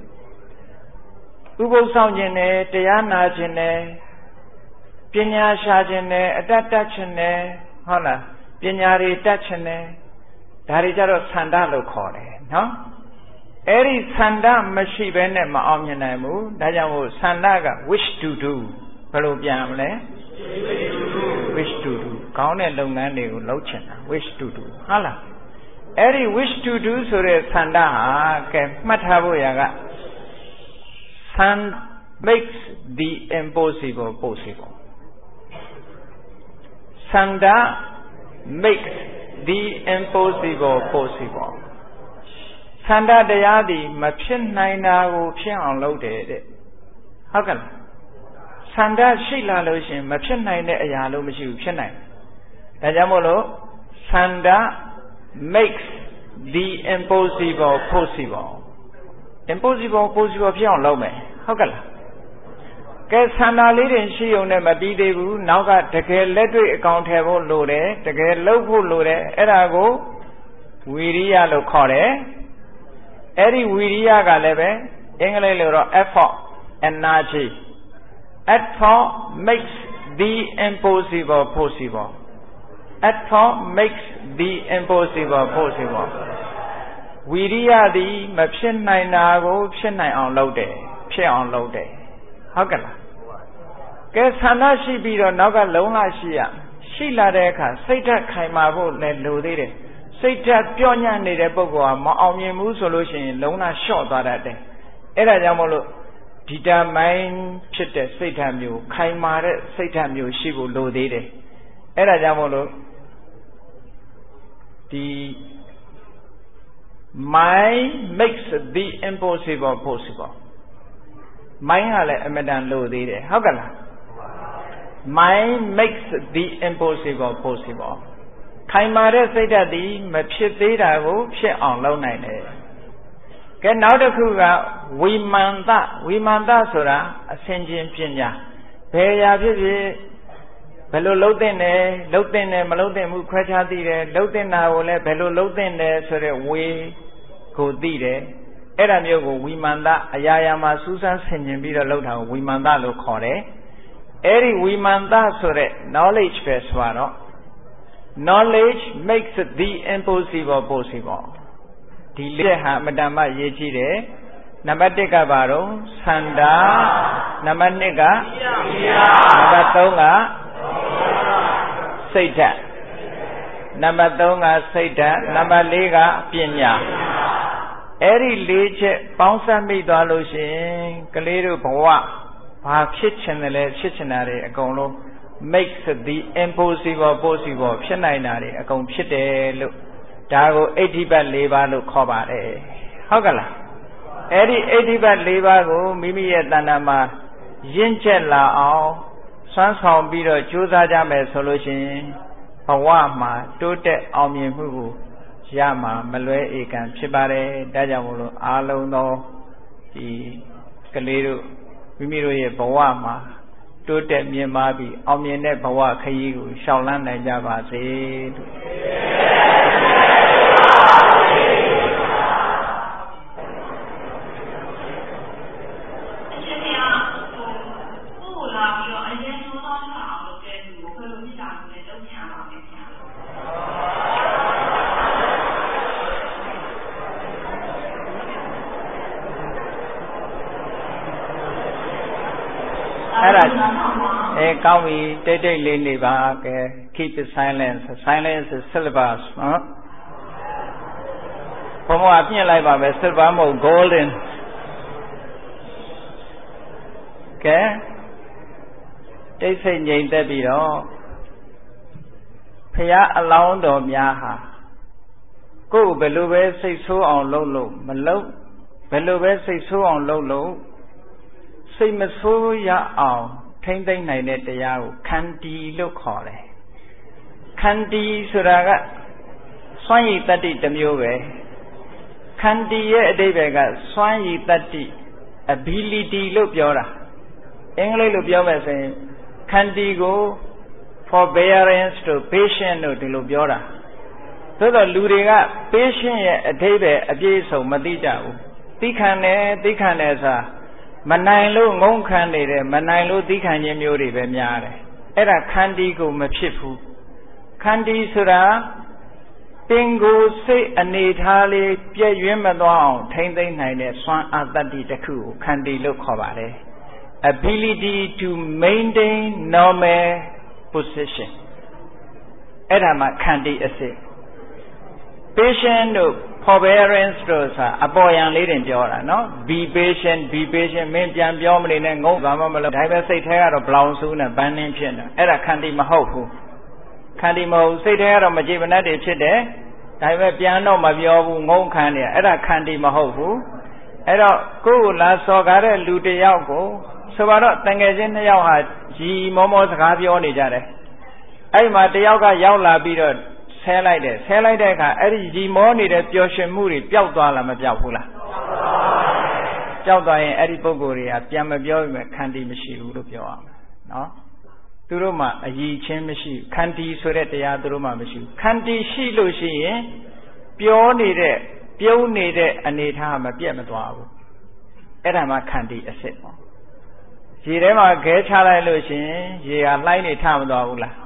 ဥပုသ်ဆောင်ခြင်းနဲ့တရားနာခြင်းနဲ့ပညာရှာခြင်းနဲ့အတတ်တတ်ခြင်းနဲ့ဟုတ်လားပညာတွေတတ်ခြင်းနဲ့ဒါတွေကြတော့ဆန္ဒလို့ခေါ်တယ်နော်အဲ့ဒီဆန္ဒမရှိဘဲနဲ့မအောင်မြင်နိုင်ဘူးဒါကြောင့်မို့ဆန္ဒက wish to do ဘယ်လိုပြန်မလဲ wish to do ကောင်းတဲ့လုပ်ငန်းတွေကိုလုပ်ချင်တာ wish to do ဟုတ်လားအဲ့ဒီ wish to do ဆိုတဲ့ဆန္ဒဟာကဲမှတ်ထားဖို့ရာက sun makes the impossible possible ဆန္ဒ makes the impossible possible ဆန္ဒတရားသည်မဖြစ်နိုင်တာကိုဖြစ်အောင်လုပ်တယ်တဲ့ဟုတ်ကဲ့ဆန္ဒရှိလာလို့ရှင်မဖြစ်နိုင်တဲ့အရာလို့မရှိဘူးဖြစ်နိုင်ဒါကြောင့်မို့လို့ဆန္ဒ makes the impossible possible impossible possible ဖြစ်အောင်လုပ်မယ်ဟုတ်ကဲ့လားကဲဆန္ဒလေးတွေရှိုံနဲ့မပြီးသေးဘူးနောက်ကတကယ်လက်တွေ့အကောင်ထည့်ဖို့လိုတယ်တကယ်လုပ်ဖို့လိုတယ်အဲ့ဒါကိုဝီရိယလို့ခေါ်တယ်အဲ့ဒီဝီရိယကလည်းပဲအင်္ဂလိပ်လိုတော့ effort energy effort makes the impossible possible effort makes the impossible possible ဝီရိယသည်မဖြစ်နိုင်တာကိုဖြစ်နိုင်အောင်လုပ်တယ်ဖြစ်အောင်လုပ်တယ်ဟုတ်ကဲ့လားကဲဆန္ဒရှိပြီးတော့နောက်ကလုံလရှိရရှိလာတဲ့အခါစိတ်ဓာတ်ခိုင်မာဖို့လည်းလိုသေးတယ်စိတ်ဓာတ်ပြော့ညံ့နေတဲ့ပုဂ္ဂိုလ်ဟာမအောင်မြင်ဘူးဆိုလို့ရှိရင်လုံးဝလျှော့သွားတတ်တယ်အဲ့ဒါကြောင့်မို့လို့ဒီတာမိုင်းဖြစ်တဲ့စိတ်ဓာတ်မျိုးခိုင်မာတဲ့စိတ်ဓာတ်မျိုးရှိဖို့လိုသေးတယ်အဲ့ဒါကြောင့်မို့လို့ဒီ mind makes the impossible possible mind ကလည်းအမတန်လိုသေးတယ်ဟုတ်ကလား mind makes the impossible possible ခိုင်မာတဲ့စိတ်ဓာတ်ဒီမဖြစ်သေးတာကိုဖြစ်အောင်လုပ်နိုင်တယ်ကဲနောက်တစ်ခုကဝိမာန်တဆိုတာအဆင်ခြင်ပညာဘယ်ရာဖြစ်ဖြစ်ဘယ်လိုလုပ်သင့်တယ်မလုပ်သင့်ဘူးခွဲခြားသိတယ်လုပ်သင့်တာကိုလည်းဘယ်လိုလုပ်သင့်တယ်ဆိုတဲ့ဝေကိုသိတယ်အဲ့ဒါမျိုးကိုဝိမာန်တအရာရာမှာစူးစမ်းဆင်ခြင်ပြီးတော့လုပ်တာကိုဝိမာန်တလို့ခေါ်တယ်အဲ့ဒီဝိမာန်တဆိုတဲ့ knowledge ပဲဆိုတော့ knowledge makes the impossible possible ဒီလေးဟာအမတန်မှရေးကြည့်တယ်နံပါတ်1ကဘာတော့သန္တာနံပါတ်2ကနံပါတ်3ကစိတ်ဓာတ်နံပါတ်3ကစိတ်ဓာတ်နံပါတ်4ကပညာအဲ့ဒီ4ချက်ပေါင်းစပ်မိသွားလို့ရှိရင်ကလေးတို့ဘဝဘာဖြစ်ချင်တယ်လဲဖြစ်ချင်တာတွေအကုန်လုံး makes the impossible possible ဖြစ်နိုင်တာတွေအကုန်ဖြစ်တယ်လို့ဒါကိုအဋ္ဌိပတ်4ပါးလို့ခေါ်ပါတယ်ဟုတ်ကလားအဲ့ဒီအဋ္ဌိပတ်4ပါးကိုမိမိရဲ့တဏ္ဍာမှာရင့်ကျက်လာအောင်စွမ်းဆောင်ပြီးတော့ကြိုးစားကြမယ်ဆိုလို့ရှိရင်ဘဝမှာတိုးတက်အောင်မြင်မှုကိုရမှာမလွဲဧကံဖြစ်ပါတယ်ဒါကြောင့်မို့လို့အားလုံးသောဒီကလေးတို့မိမိတို့ရဲ့ဘဝမှာတိုးတက်မြင့်မားပြီးအောင်မြင်တဲ့ဘဝခရီးကိုရှောင်လန်းနိုင်ကြပါစေလို့ကောင်းပြီတိတ်တိတ်လေးနေပါကဲ keep the silence is syllabus နော်ဘုံကပြင့်လိုက်ပါပဲ silver မဟုတ် golden ကဲတိတ်ဆိတ်ငြိမ်သက်ပြီးတော့ဖရာအလောင်းတော်များဟာကိုယ်ဘယ်လိုပဲစိတ်ဆိုးအောင်လုပ်မလုပ်ဘယ်လိုပဲစိတ်ဆိုးအောင်လုပ်စိတ်မဆိုးရအောင်ထိမ့်သိမ့်နိုင်တဲ့တရားကိုခန္တီလို့ခေါ်တယ်ခန္တီဆိုတာကစွမ်းရည်တတ္တိတစ်မျိုးပဲခန္တီရဲ့အဓိပ္ပာယ်ကစွမ်းရည်တတ္တိ ability လို့ပြောတာအင်္ဂလိပ်လိုပြောမယ်ဆိုရင်ခန္တီကို forbearance တို့ patience တို့ဒီလိုပြောတာသို့တော့လူတွေက patience ရဲ့အဓိပ္ပာယ်အပြည့်အစုံမသိကြဘူးသိခံတယ်ဆိုတာမနိုင်လို့ငုံခံနေတယ်မနိုင်လို့သိခံခြင်းမျိုးတွေပဲများတယ်အဲ့ဒါခန္တီကိုမဖြစ်ဘူးခန္တီဆိုတာတင်ကိုစိတ်အနေထားလေးပြည့်ရွံ့မသွားအောင်ထိမ့်သိမ့်နိုင်တဲ့စွမ်းအားတတ္တိတစ်ခုကိုခန္တီလို့ခေါ်ပါတယ် ability to maintain normal position အဲ့ဒါမှခန္တီအစစ် patient တို့ forbearance တို့ဆိုတာအပေါ်ယံလေးတင်ပြောတာနော် be patient မင်းပြန်ပြောမနေနဲ့ငုံသွားမှမလို့ဒါပဲစိတ်ထဲကတော့ဘလောင်ဆူးနဲ့ဘန်းနှင်းဖြစ်နေအဲ့ဒါခန္တီမဟုတ်ဘူးခန္တီမဟုတ်စိတ်ထဲကတော့မကြည်မနှက်တွေဖြစ်တယ်ဒါပဲပြန်တော့မပြောဘူးငုံခံနေအဲ့ဒါခန္တီမဟုတ်ဘူးအဲ့တော့ကိုယ်ကိုလာစော်ကားတဲ့လူတစ်ယောက်ကိုဆိုပါတော့တန်ငယ်ချင်းနှစ်ယောက်ဟာရီမောစကားပြောနေကြတယ်အဲ့မှာတစ်ယောက်ကရောက်လာပြီးတော့ဆဲလိုက်တဲ့အခါအဲ့ဒီရီမောနေတဲ့ပျော်ရွှင်မှုတွေပျောက်သွားလားမပျောက်ဘူးလားပျောက်သွားရင်အဲ့ဒီပုဂ္ဂိုလ်တွေကပြန်မပြောရင်ခန္တီမရှိဘူးလို့ပြောရမယ်နော်သူတို့မှအည်ချင်းမရှိခန္တီဆိုတဲ့တရားသူတို့မှမရှိဘူးခန္တီရှိလို့ရှိရင်ပြောနေတဲ့ပြုံးနေတဲ့အနေထားမပြတ်မသွားဘူးအဲ့ဒါမှခန္တီအစစ်ပေါ့ရေထဲမှာခဲချလိုက်လို့ရှိရင်ရေဟာလှိုင်းနေထမသွားဘူးလား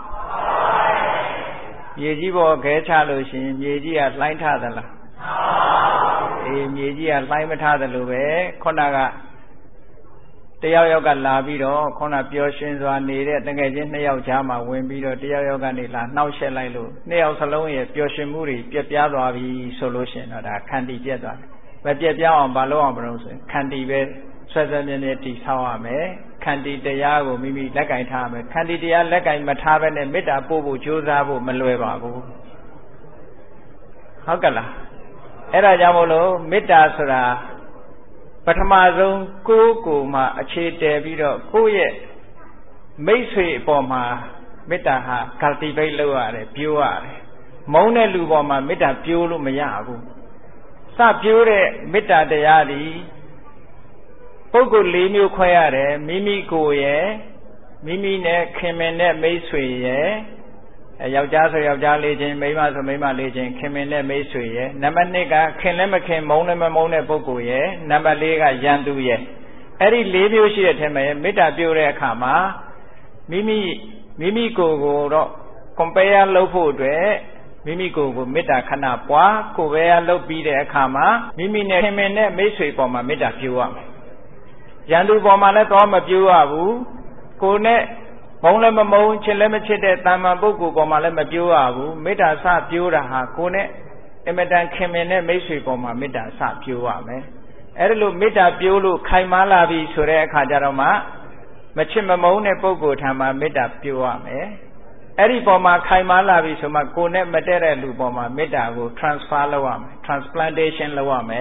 မြေကြီးပေါ်ခဲချလို့ရှိရင်မြေကြီးကလှိုင်းထသလားအေးမြေကြီးကလှိုင်းမထသလိုပဲခုနကတယောက်ယောက်ကလာပြီးတော့ခုနပျော်ရွှင်စွာနေတဲ့တကယ်ချင်းနှစ်ယောက်ကြားမှာဝင်ပြီးတော့တယောက်ယောက်ကနေလာနှောက်ယှက်လိုက်လို့နှစ်ယောက်စလုံးရဲ့ပျော်ရွှင်မှုတွေပြက်ပြားသွားပြီဆိုလို့ရှိရင်တော့ဒါခန္တီပြက်သွားတယ်။မပြက်ပြားအောင်မလုပ်အောင်မလုပ်ဆိုရင်ခန္တီပဲဆွဲဆွဲမြဲမြဲတည်ဆောက်ရမယ်။ခန္တီတရားကိုမိမိလက်ကင်ထားရမယ်။ခန္တီတရားလက်ကင်မထားဘဲနဲ့မေတ္တာပို့ဖို့ကြိုးစားဖို့မလွယ်ပါဘူး။ဟုတ်ကဲ့လား။အဲ့ဒါကြောင့်မို့လို့မေတ္တာဆိုတာပထမဆုံးကိုမှအခြေတည်ပြီးတော့ကိုယ့်ရဲ့မိတ်ဆွေအပေါ်မှာမေတ္တာဟာ cultivate လုပ်ရတယ်ပြိုးရတယ်မုန်းတဲ့လူပေါ်မှာမေတ္တာပြိုးလို့မရဘူးစပြိုးတဲ့မေတ္တာတရားဒီပုဂ္ဂိုလ်၄မျိုးခွဲရတယ်မိမိကိုယ်ရဲ့မိမိနဲ့ခင်မင်တဲ့မိတ်ဆွေရဲ့ယောက်ျားဆိုယောက်ျားလေးချင်းမိန်းမဆိုမိန်းမလေးချင်းခင်မင်တဲ့မိတ်ဆွေရဲ့နံပါတ်2ကခင်လည်းမခင်မုန်းလည်းမမုန်းတဲ့ပုဂ္ဂိုလ်ရဲ့နံပါတ်4ကရန်သူရဲ့အဲ့ဒီ၄မျိုးရှိတဲ့ထဲမှာမေတ္တာပြုတဲ့အခါမှာမိမိကိုယ်ကိုတော့ compare လုပ်ဖို့အတွက်မိမိကိုယ်ကိုမေတ္တာခဏပွားကိုယ်ပဲလုပ်ပြီးတဲ့အခါမှာမိမိနဲ့ခင်မင်တဲ့မိတ်ဆွေပေါ်မှာမေတ္တာပြုရမယ်ရန်သူပေါ်မှာလည်းတော့မပြုရဘူးကိုယ်နဲ့မုန်းလည်းမမုန်းချစ်လည်းမချစ်တဲ့တာမန်ပုဂ္ဂိုလ်ပေါ်မှာလည်းမပြိုးရဘူးမေတ္တာစပြိုးတာဟာကိုယ်နဲ့အမတန်ခင်မင်တဲ့မိတ်ဆွေပေါ်မှာမေတ္တာစပြိုးရမယ်အဲ့ဒါလို့မေတ္တာပြိုးလို့ခိုင်မာလာပြီဆိုတဲ့အခါကျတော့မှမချစ်မမုန်းတဲ့ပုဂ္ဂိုလ်ထံမှာမေတ္တာပြိုးရမယ်အဲ့ဒီပေါ်မှာခိုင်မာလာပြီဆိုမှကိုယ်နဲ့မတည့်တဲ့လူပေါ်မှာမေတ္တာကို transfer လုပ်ရမယ် transplantation လုပ်ရမယ်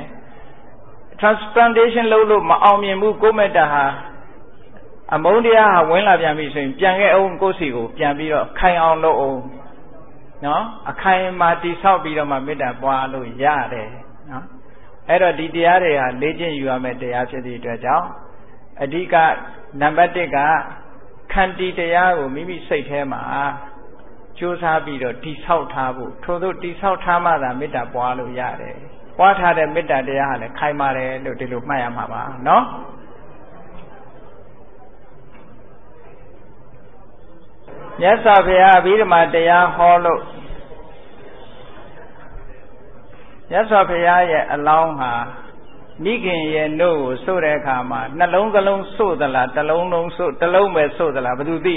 transplantation လုပ်လို့မအောင်မြင်ဘူးကိုယ်မေတ္တာဟာအမုန်းတရားဟာဝင်လာပြန်ပြီဆိုရင်ပြန်ခဲ့အောင်ကိုယ်စီကိုပြန်ပြီးတော့ခိုင်အောင်လုပ်အောင်နော်အခိုင်မာတိဆောက်ပြီးတော့မှမေတ္တာပွားလို့ရတယ်နော်အဲ့တော့ဒီတရားတွေဟာလေ့ကျင့်ယူရမယ့်တရားဖြစ်သည့်အတွက်ကြောင့်အဓိကနံပါတ်1ကခန္တီတရားကိုမိမိစိတ်ထဲမှာကြိုးစားပြီးတော့တိဆောက်ထားဖို့ထို့သောတိဆောက်ထားမှသာမေတ္တာပွားလို့ရတယ်ပွားထားတဲ့မေတ္တာတရားဟာလည်းခိုင်မာတယ်လို့ဒီလိုမှတ်ရမှာပါနော်မြတ်စွာဘုရားအဘိဓမ္မာတရားဟောလို့မြတ်စွာဘုရားရဲ့အလောင်းဟာမိခင်ရဲ့နှုတ်ကိုဆို့တဲ့အခါမှာနှလုံးကလုံးဆို့သလားတစ်လုံးလုံးဆို့တစ်လုံးပဲဆို့သလားဘယ်သူသိ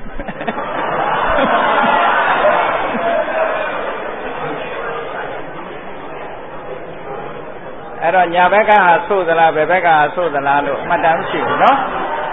အဲ့တော့ညာဘက်ကဟာဆို့သလားဘယ်ဘက်ကဟာဆို့သလားလို့အမှတ်တမ်းမရှိဘူးနော်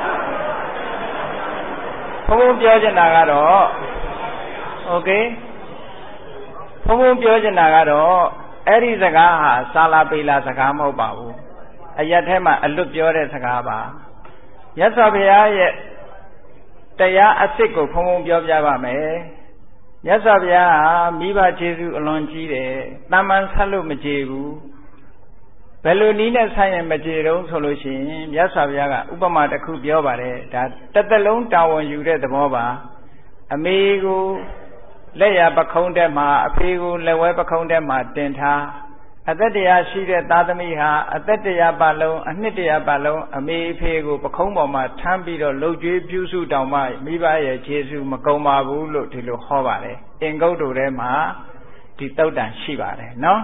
ဘုံပြောချင်တာကတော့โอเคဘုံပြောချင်တာကတော့အဲ့ဒီစကားဟာစာလာပေလာစကားမဟုတ်ပါဘူးအရက်ထဲမှာအလွတ်ပြောတဲ့စကားပါမြတ်စွာဘုရားရဲ့တရားအစစ်ကိုဘုံပြောပြပါမယ်မြတ်စွာဘုရားဟာမိဘကျေးဇူးအလွန်ကြီးတယ်တာမန်ဆက်လို့မကြေဘူးဘယ်လိုနည်းနဲ့ဆိုင်ရင်မကြေတုံးဆိုလို့ရှိရင်မြတ်စွာဘုရားကဥပမာတစ်ခုပြောပါတယ်ဒါတစ်သက်လုံးတာဝန်ယူတဲ့သဘောပါအမေကိုလက်ရပခုံးထဲမှာအဖေကိုလက်ဝဲပခုံးထဲမှာတင်ထားအသက်တရားရှိတဲ့သားသမီးဟာအသက်တရားပတ်လုံးအနှစ်တရားပတ်လုံးအမေအဖေကိုပခုံးပေါ်မှာထမ်းပြီးတော့လှုပ်ကြွေးပြုစုတောင်မှမိဘရဲ့ခြေဆုမကုန်ပါဘူးလို့ဒီလိုဟောပါတယ်အင်္ဂုတ္တထဲမှာဒီသုတ်တန်ရှိပါတယ်နော်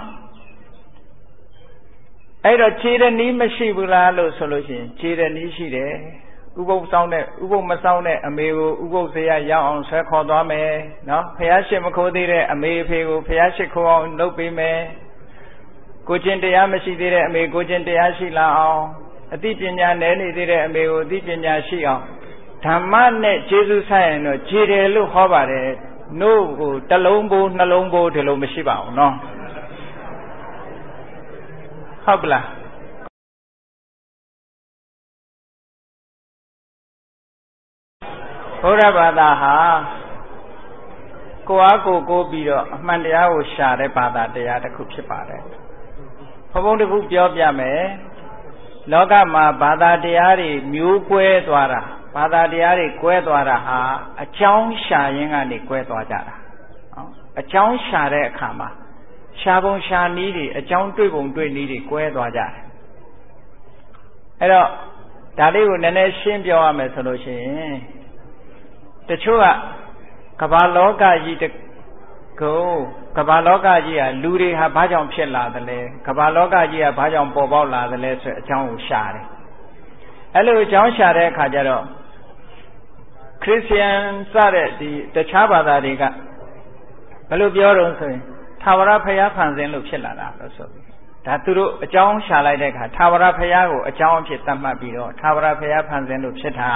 အဲ့တော့ခြေရနီးမရှိဘူးလားလို့ဆိုလို့ရှိရင်ခြေရနီးရှိတယ်ဥပုပ်မဆောင်တဲ့အမေကိုဥပုပ်စရာရောက်အောင်ဆွဲခေါ်သွားမယ်နော်ဖះရှိမခိုးသေးတဲ့အမေအဖေကိုဖះရှိခိုးအောင်လုပ်ပေးမယ်ကိုကျင့်တရားမရှိသေးတဲ့အမေကိုကျင့်တရားရှိလာအောင်အသိပညာနည်းနေသေးတဲ့အမေကိုအသိပညာရှိအောင်ဓမ္မနဲ့ကျေးဇူးဆိုင်ရင်တော့ခြေတယ်လို့ဟောပါတယ်နှုတ်ကိုတစ်လုံးပိုးနှလုံးပိုးဒီလိုမရှိပါဘူးနော်ဟုတ်ပလားဘုရားဘာသာဟာကိုအားကိုပြီးတော့အမှန်တရားကိုရှာတဲ့ဘာသာတရားတစ်ခုဖြစ်ပါတယ်ဘုံတစ်ခုပြောပြမယ်လောကမှာဘာသာတရားတွေမျိုးကွဲသွားတာဘာသာတရားတွေကွဲသွားတာဟာအကြောင်းရှာရင်းကနေကွဲသွားကြတာနော်အကြောင်းရှာတဲ့အခါမှာရှာပုံရှာနည်းတွေအကြောင်းတွေ့ပုံတွေ့နည်းတွေကွဲသွားကြတယ်အဲ့တော့ဒါလေးကိုနည်းနည်းရှင်းပြောရမယ်ဆိုလို့ရှိရင်တချို့ကကမ္ဘာလောကကြီးကမ္ဘာလောကကြီးဟာလူတွေဟာဘာကြောင့်ဖြစ်လာသလဲကမ္ဘာလောကကြီးဟာဘာကြောင့်ပေါ်ပေါက်လာသလဲဆိုတဲ့အကြောင်းကိုရှာတယ်အဲ့လိုအကြောင်းရှာတဲ့အခါကျတော့ခရစ်ယာန်စတဲ့ဒီတခြားဘာသာတွေကဘယ်လိုပြောတော့ဆိုရင်ထာဝရဘုရားဖန်ဆင်းလို့ဖြစ်လာတာလို့ဆိုပြီးဒါသူတို့အကြောင်းရှာလိုက်တဲ့အခါထာဝရဘုရားကိုအကြောင်းအဖြစ်သတ်မှတ်ပြီးတော့ထာဝရဘုရားဖန်ဆင်းလို့ဖြစ်တာ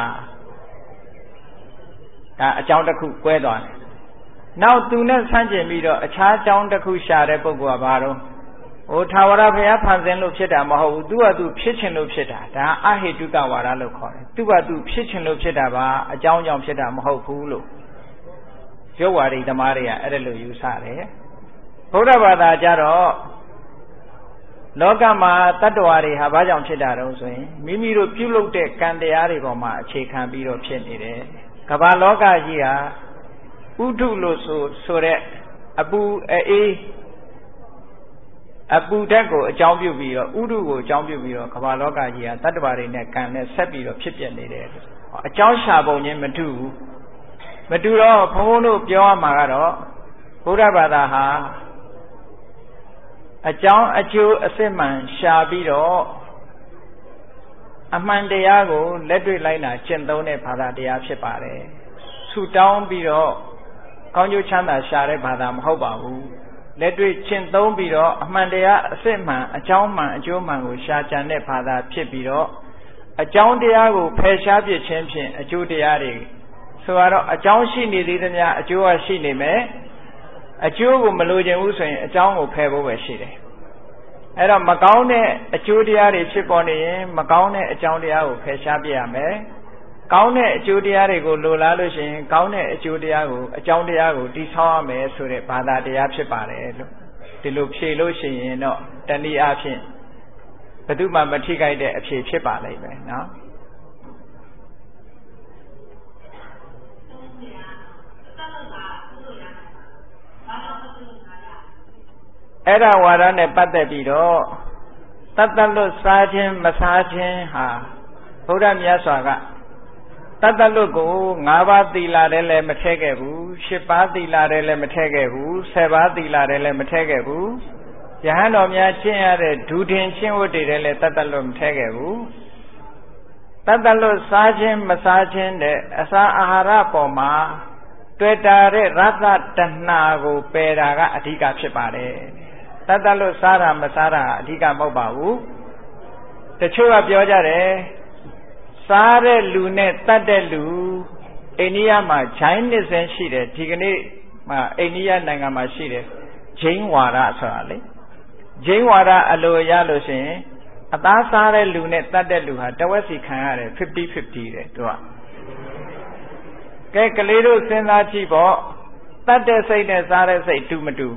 ဒါအကြောင်းတစ်ခုကွဲသွားတယ်နောက်သူနဲ့ဆန့်ကျင်ပြီးတော့အခြားအကြောင်းတစ်ခုရှာတဲ့ပုဂ္ဂိုလ်ကဘာတော့ဟိုထာဝရဘုရားဖန်ဆင်းလို့ဖြစ်တာမဟုတ်ဘူးသူကသူဖြစ်ခြင်းလို့ဖြစ်တာဒါအဟိတုကဝါဒလို့ခေါ်တယ်သူကသူဖြစ်ခြင်းလို့ဖြစ်တာပါအကြောင်းကြောင့်ဖြစ်တာမဟုတ်ဘူးလို့ရုပ်ဝါဒီသမားတွေကအဲ့ဒါလိုယူဆတယ်ဗုဒ္ဓဘာသာကြတော့လောကမှာတတ္တဝါတွေဟာဘာကြောင့်ဖြစ်တာတုံးဆိုရင်မိမိတို့ပြုလုပ်တဲ့ကံတရားတွေပေါ်မှာအခြေခံပြီးတော့ဖြစ်နေတယ်ကမ္ဘာလောကကြီးဟာဥဒုလို့ဆိုတဲ့အပူအေးအပူဓာတ်ကိုအကြောင်းပြုပြီးတော့ဥဒုကိုအကြောင်းပြုပြီးတော့ကမ္ဘာလောကကြီးဟာတတ္တဝါတွေနဲ့ကံနဲ့ဆက်ပြီးတော့ဖြစ်ပြနေတယ်အကြောင်းရှာပုံချင်းမတူဘူးမတူတော့ဘုန်းဘုန်းတို့ပြောရမှာကတော့ဘုရားဘာသာဟာအကြောင်းအကျိုးအစစ်မှန်ရှာပြီးတော့အမှန်တရားကိုလက်တွေ့လိုက်နာကျင့်သုံးတဲ့ဘာသာတရားဖြစ်ပါတယ်ဆူတောင်းပြီးတော့ကောင်းကျိုးချမ်းသာရှာတဲ့ဘာသာမဟုတ်ပါဘူးလက်တွေ့ကျင့်သုံးပြီးတော့အမှန်တရားအစစ်မှန်အကြောင်းမှန်အကျိုးမှန်ကိုရှာကြံတဲ့ဘာသာဖြစ်ပြီးတော့အကြောင်းတရားကိုဖယ်ရှားပြခြင်းဖြင့်အကျိုးတရားတွေဆိုတော့အကြောင်းရှိနေသေးသမျှအကျိုးကရှိနေမယ်အကျိုးကိုမလိုချင်ဘူးဆိုရင်အကြောင်းကိုဖယ်ဖို့ပဲရှိတယ်အဲ့တော့မကောင်းတဲ့အကျိုးတရားတွေဖြစ်ပေါ်နေရင်မကောင်းတဲ့အကြောင်းတရားကိုဖယ်ရှားပြရမယ်ကောင်းတဲ့အကျိုးတရားတွေကိုလိုလားလို့ရှိရင်ကောင်းတဲ့အကျိုးတရားကိုအကြောင်းတရားကိုတည်ဆောက်ရမယ်ဆိုတဲ့ဘာသာတရားဖြစ်ပါတယ်လို့ဒီလိုဖြေလို့ရှိရင်တော့တနည်းအားဖြင့်ဘယ်သူမှမထိခိုက်တဲ့အဖြေဖြစ်ပါလိမ့်မယ်နော်အဲ့ဒါဝါဒနဲ့ပတ်သက်ပြီးတော့တတ်တတ်လွတ်စားခြင်းမစားခြင်းဟာဘုရားမြတ်စွာကတတ်တတ်လွတ်ကို9ပါးသီလတည်းလည်းမထည့်ခဲ့ဘူး10ပါးသီလတည်းလည်းမထည့်ခဲ့ဘူး10ပါးသီလတည်းလည်းမထည့်ခဲ့ဘူးယဟန်တော်များကျင့်ရတဲ့ဒုထင်ကျင့်ဝတ်တွေလည်းတတ်တတ်လွတ်မထည့်ခဲ့ဘူးတတ်တတ်လွတ်စားခြင်းမစားခြင်းတဲ့အစာအာဟာရပေါ်မှာတွေ့တာတဲ့ရသတဏှာကိုပယ်တာကအဓိကဖြစ်ပါတယ်တတ်တတ်လွတ်စားတာမစားတာအဓိကမဟုတ်ပါဘူးတချို့ကပြောကြတယ်စားတဲ့လူနဲ့တတ်တဲ့လူအိန္ဒိယမှာဂျိုင်းနှစ်စင်းရှိတယ်ဒီကနေ့မှာအိန္ဒိယနိုင်ငံမှာရှိတယ်ဂျိန်းဝါဒဆိုတာလေဂျိန်းဝါဒအလိုရလို့ရှိရင်အသားစားတဲ့လူနဲ့တတ်တဲ့လူဟာတဝက်စီခံရတယ်50-50တဲ့သူကဲကလေးတို့စဉ်းစားကြည့်ပေါ့တတ်တဲ့စိတ်နဲ့စားတဲ့စိတ်တူမတူ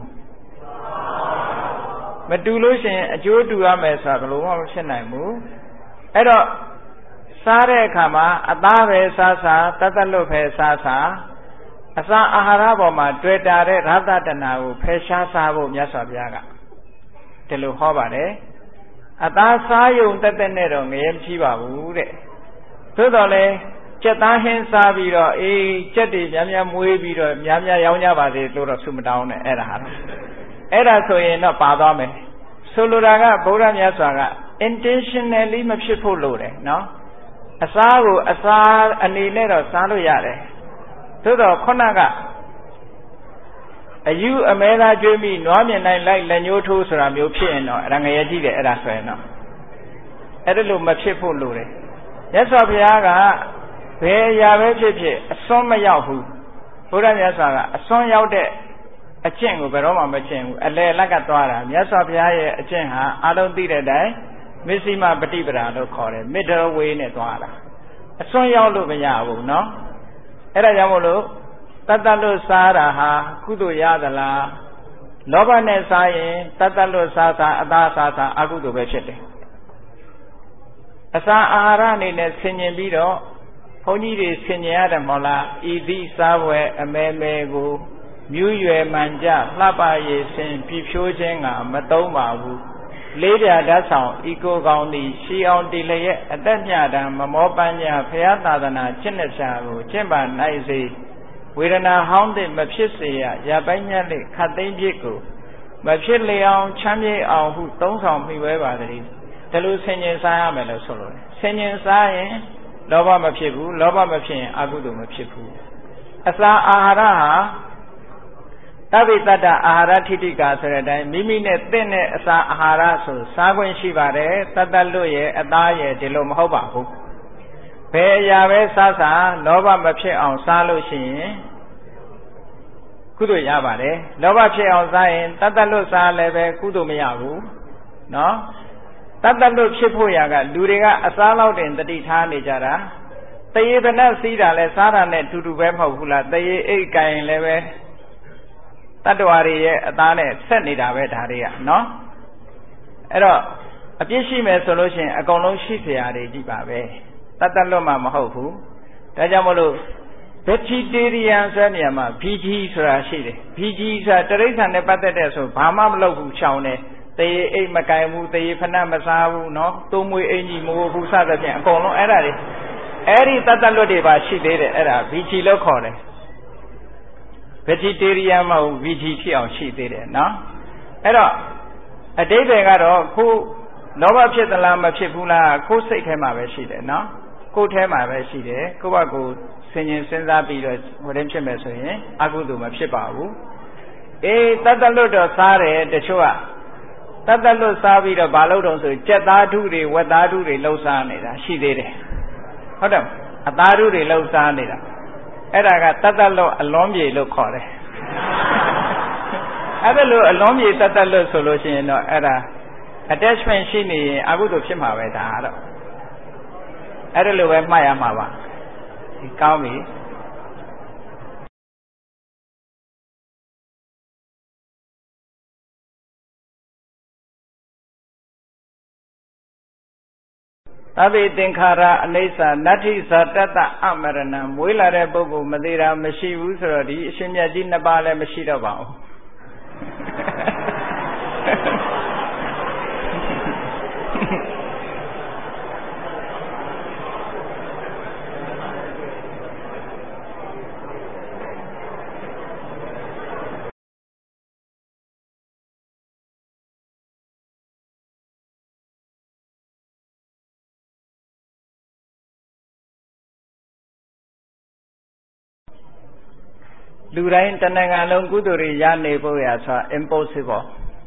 မတူလို့ရှိရင်အကျိုးတူရမယ်ဆိုတာဘယ်လိုမှမဖြစ်နိုင်ဘူးအဲ့တော့စားတဲ့အခါမှာအသားပဲစားတတ်တတ်လွတ်ပဲစားအစာအာဟာရပေါ်မှာတွေ့တာတဲ့ရသတနာကိုဖယ်ရှားစားဖို့မြတ်စွာဘုရားကဒီလိုဟောပါတယ်အသားစားယုံတက်တက်နဲ့တော့ငရဲမရှိပါဘူးတဲ့သို့တော်လည်းကြက်သားဟင်းစားပြီးတော့အေးကြက်တွေများများမွေးပြီးတော့များများရောင်းကြပါစေလို့တော့ဆုမတောင်းနဲ့အဲ့ဒါဆိုရင်တော့ပါသွားမယ်ဆိုလိုတာကဗုဒ္ဓမြတ်စွာက intentionally မဖြစ်ဖို့လိုတယ်နော်အစားကိုအစားအနေနဲ့တော့စားလို့ရတယ်သို့တော့ခုနကအယူအမဲသားကျွေးမိနွားမြင်နိုင်လိုက်လက်ညှိုးထိုးဆိုတာမျိုးဖြစ်ရင်တော့အဲ့ဒါငရဲကြီးတယ်အဲ့ဒါဆိုရင်တော့အဲ့ဒါလို့မဖြစ်ဖို့လိုတယ်မြတ်စွာဘုရားကဘယ်အရာပဲဖြစ်ဖြစ်အစွန်းမရောက်ဘူးဘုရားမြတ်စွာကအစွန်းရောက်တဲ့အကျင့်ကိုဘယ်တော့မှမကျင့်ဘူးအလယ်လက်ကသွားတာမြတ်စွာဘုရားရဲ့အကျင့်ဟာအလုံးသိတဲ့အတိုင်းမစ္စည်းမပฏิပဒါလို့ခေါ်တယ် middle way နဲ့သွားတာအစွန်းရောက်လို့မရဘူးเนาะအဲ့ဒါကြောင့်မို့လို့တတ်တတ်လို့စားတာဟာကုသိုလ်ရသလားလောဘနဲ့စားရင်တတ်တတ်လို့စားအသားစားအကုသိုလ်ပဲဖြစ်တယ်အစာအာဟာရအနေနဲ့ဆင်ញင်ပြီးတော့ဘုန်းကြီးတွေဆင်ញင်ရတယ်မဟုတ်လားဤသည့်စားဝယ်အမဲမဲကိုမြူးရွယ်မှန်ကြလှပရည်ဆင်ပြဖြိုးခြင်းကမသုံးပါဘူးလေးပြဓာတ်ဆောင်ဤကိုကောင်းသည်ရှီအောင်တည်လျက်အသက်မြတံမမောပညာဖရာသာသနာကျင့်တဲ့ဖြာကိုကျင့်ပါနိုင်စေဝေဒနာဟောင်းတဲ့မဖြစ်စေရရပိုင်းမြတ်လေးခတ်သိမ်းပြစ်ကိုမဖြစ်လျောင်ချမ်းမြေ့အောင်ဟုသုံးဆောင်မိဝဲပါတည်းဒါလိုဆင်ញင်စားရမယ်လို့ဆိုလိုတယ်ဆင်ញင်စားရင်လောဘမဖြစ်ဘူးလောဘမဖြစ်ရင်အကုသိုလ်မဖြစ်ဘူးအစာအာဟာရဟာတဗ္ဗိတ္တအာဟာရထိတိကာဆိုတဲ့အတိုင်းမိမိနဲ့သင့်တဲ့အစာအာဟာရဆိုစားခွင့်ရှိပါတယ်တတ္တလွတ်ရဲ့အသားရဲ့ဒီလိုမဟုတ်ပါဘူးဘယ်အရာပဲစားစားလောဘမဖြစ်အောင်စားလို့ရှိရင်ကုသိုလ်ရပါတယ်လောဘဖြစ်အောင်စားရင်တတ္တလွတ်စားလည်းပဲကုသိုလ်မရဘူးနော်တတ္တလွတ်ဖြစ်ဖို့ရာကလူတွေကအစားလောက်တင်တတိထားနေကြတာတရေပနတ်စီးတာလဲစားတာနဲ့တူတူပဲမဟုတ်ဘူးလားတရေအိတ်ကင်လည်းပဲတတ္တဝါတွေရဲ့အသားနဲ့ဆက်နေတာပဲဒါတွေကနော်အဲ့တော့အပြစ်ရှိမယ်ဆိုလို့ရှိရင်အကုန်လုံးရှိเสียရတယ်ကြည့်ပါပဲတတ္တလွတ်မှမဟုတ်ဘူးဒါကြောင့်မလို့ vegetarian ဆိုတဲ့နေရာမှာ VG ဆိုတာရှိတယ် VG ဆိုတာတရိစ္ဆာန်နဲ့ပတ်သက်တဲ့ဆိုဘာမှမလုပ်ဘူးချောင်းတယ်တရေအိတ်မကင်ဘူးတရေဖဏမစားဘူးနော်သုံးမွေးအင်ကြီးမဟုတ်ဘူးစသဖြင့်အကုန်လုံးအဲ့ဒါတွေအဲ့ဒီတတ္တလွတ်တွေပါရှိသေးတယ်အဲ့ဒါ VG လို့ခေါ်တယ် vegetarian မဟုတ် VG ဖြစ်အောင်ရှိသေးတယ်နော်အဲ့တော့အတိတ်တွေကတော့ခုလောဘဖြစ်သလားမဖြစ်ဘူးလားကိုယ်စိတ်ထဲမှာပဲရှိတယ်နော်ကိုယ်ထဲမှာပဲရှိတယ်ကိုယ့်ဘက်ကိုဆင်ញင်စဉ်းစားပြီးတော့ဟိုတင်းဖြစ်မယ်ဆိုရင်အကုသိုလ်မဖြစ်ပါဘူးအေးတတ္တလွတ်တော့စားတယ်တချို့ကတတ္တလွတ်စားပြီးတော့ဘာလို့တုံးဆိုကြက်သားဓုတွေဝက်သားဓုတွေလှုပ်စားနေတာရှိသေးတယ်ဟုတ်တယ်အသားဓုတွေလှုပ်စားနေတာအဲ့ဒါကတတ္တလွတ်အလွန်ပြေလို့ခေါ်တယ်အဲ့ဒါလို့အလွန်ပြေတတ္တလွတ်ဆိုလို့ရှိရင်တော့အဲ့ဒါ attachment ရှိနေရင်အကုသိုလ်ဖြစ်မှာပဲဒါကတော့အဲ့ဒါလိုပဲမှတ်ရမှာပါဒီကောင်းပြီသဗ္ဗေသင်္ခါရအနိစ္စနတ္ထိဇာတတအမရဏံမွေးလာတဲ့ပုဂ္ဂိုလ်မသေးတာမရှိဘူးဆိုတော့ဒီအရှင်မြတ်ကြီးနှစ်ပါးလည်းမရှိတော့ပါဘူးလူတိုင်းတဏ္ဍာန်လုံးကုသိုလ်တွေရနေဖို့ရဆိုတာ impossible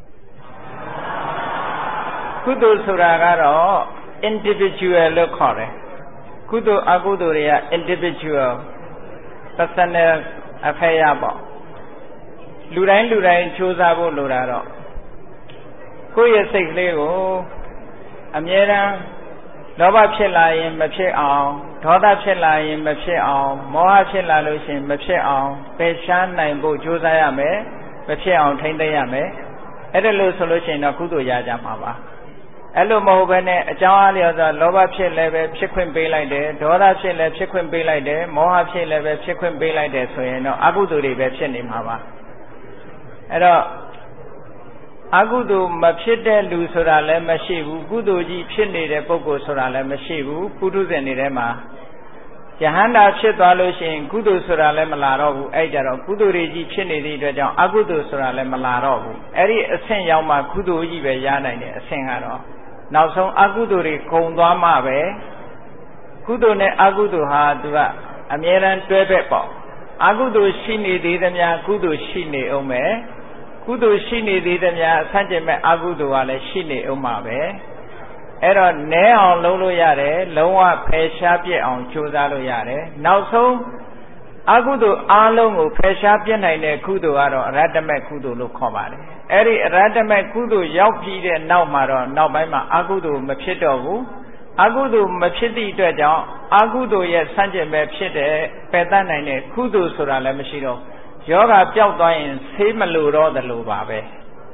ကုသိုလ်ဆိုတာကတော့ individual လို့ခေါ်တယ်ကုသိုလ်အကုသိုလ်တွေက individual personal affair ပေါ့လူတိုင်းကြိုးစားဖို့လိုတာတော့ကိုယ့်ရဲ့စိတ်ကလေးကိုအမြဲတမ်းလောဘဖြစ်လာရင်မဖြစ်အောင်ဒေါသဖြစ်လာရင်မဖြစ်အောင်မောဟဖြစ်လာလို့ရှိရင်မဖြစ်အောင်ပယ်ရှားနိုင်ဖို့ကြိုးစားရမယ်မဖြစ်အောင်ထိန်းသိမ်းရမယ်အဲ့ဒါလို့ဆိုလို့ရှိရင်တော့ကုသိုလ်ရကြမှာပါအဲ့လိုမဟုတ်ဘဲနဲ့အကြောင်းအားလျော်စွာလောဘဖြစ်လည်းပဲဖြစ်ခွင့်ပေးလိုက်တယ်ဒေါသဖြစ်လည်းဖြစ်ခွင့်ပေးလိုက်တယ်မောဟဖြစ်လည်းပဲဖြစ်ခွင့်ပေးလိုက်တယ်ဆိုရင်တော့အကုသိုလ်တွေပဲဖြစ်နေမှာပါအဲ့တော့အကုသိုလ်မဖြစ်တဲ့လူဆိုတာလည်းမရှိဘူးကုသိုလ်ကြီးဖြစ်နေတဲ့ပုဂ္ဂိုလ်ဆိုတာလည်းမရှိဘူးပုထုဇဉ်တွေထဲမှာယဟန္တာဖြစ်သွားလို့ရှိရင်ကုသိုလ်ဆိုတာလည်းမလာတော့ဘူးအဲ့ကြတော့ကုသိုလ်တွေကြီးဖြစ်နေသည့်အတွက်ကြောင့်အကုသိုလ်ဆိုတာလည်းမလာတော့ဘူးအဲ့ဒီအဆင့်ရောက်မှကုသိုလ်ကြီးပဲရနိုင်တယ်အဆင့်ကတော့နောက်ဆုံးအကုသိုလ်တွေကုန်သွားမှပဲကုသိုလ်နဲ့အကုသိုလ်ဟာသူကအမြဲတမ်းတွဲဘက်ပေါ့အကုသိုလ်ရှိနေသေးသမျှကုသိုလ်ရှိနေအောင်ပဲကုသိုလ်ရှိနေသေးသမျှဆန့်ကျင်မဲ့အကုသိုလ်ကလည်းရှိနေအောင်ပါပဲအဲ့တော့နည်းအောင်လုပ်လို့ရတယ်လုံးဝဖယ်ရှားပြစ်အောင်ကြိုးစားလို့ရတယ်နောက်ဆုံးအကုသိုလ်အားလုံးကိုဖယ်ရှားပြစ်နိုင်တဲ့ကုသိုလ်ကတော့အရတ္တမက်ကုသိုလ်လို့ခေါ်ပါတယ်အဲ့ဒီအရတ္တမက်ကုသိုလ်ရောက်ပြီးတဲ့နောက်မှာတော့နောက်ပိုင်းမှာအကုသိုလ်မဖြစ်တော့ဘူးအကုသိုလ်မဖြစ်သည့်အတွက်ကြောင့်အကုသိုလ်ရဲ့ဆန့်ကျင်ဘက်ဖြစ်တဲ့ပယ်တတ်နိုင်တဲ့ကုသိုလ်ဆိုတာလည်းမရှိတော့ယောဂပျောက်သွားရင်ဆေးမလိုတော့သလိုပါပဲ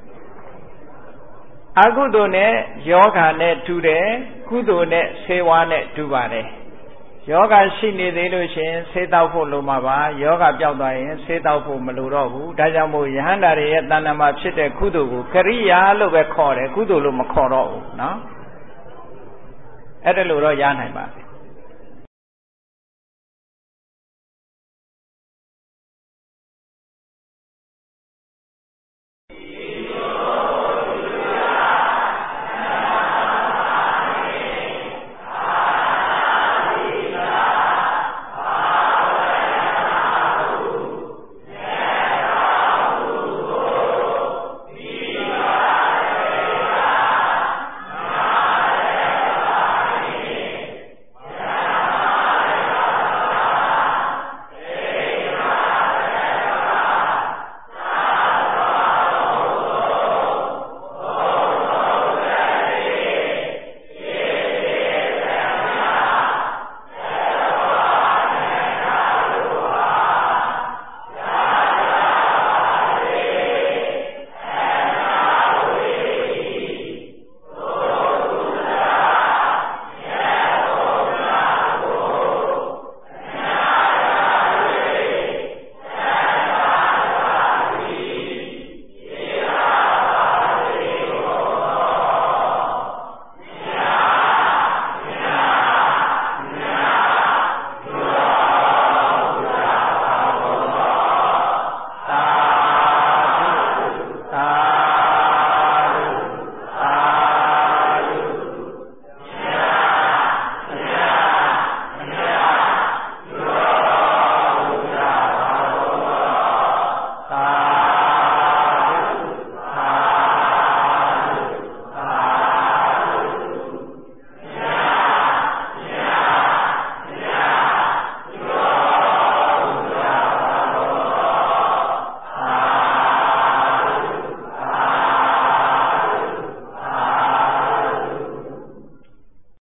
အကုသိုလ်နဲ့ယောဂနဲ့တူတယ်ကုသိုလ်နဲ့ဆေးဝါးနဲ့တူပါတယ်ယောဂရှိနေသေးလို့ရှိရင်ဆေးတောက်ဖို့လိုမှာပါယောဂပျောက်သွားရင်ဆေးတောက်ဖို့မလိုတော့ဘူးဒါကြောင့်မို့ယဟန္တာတွေရဲ့တဏ္ဍာမှာဖြစ်တဲ့ကုသိုလ်ကိုကရိယာလို့ပဲခေါ်တယ်ကုသိုလ်လို့မခေါ်တော့ဘူးเนาะအဲ့ဒါလိုတော့ရနိုင်ပါ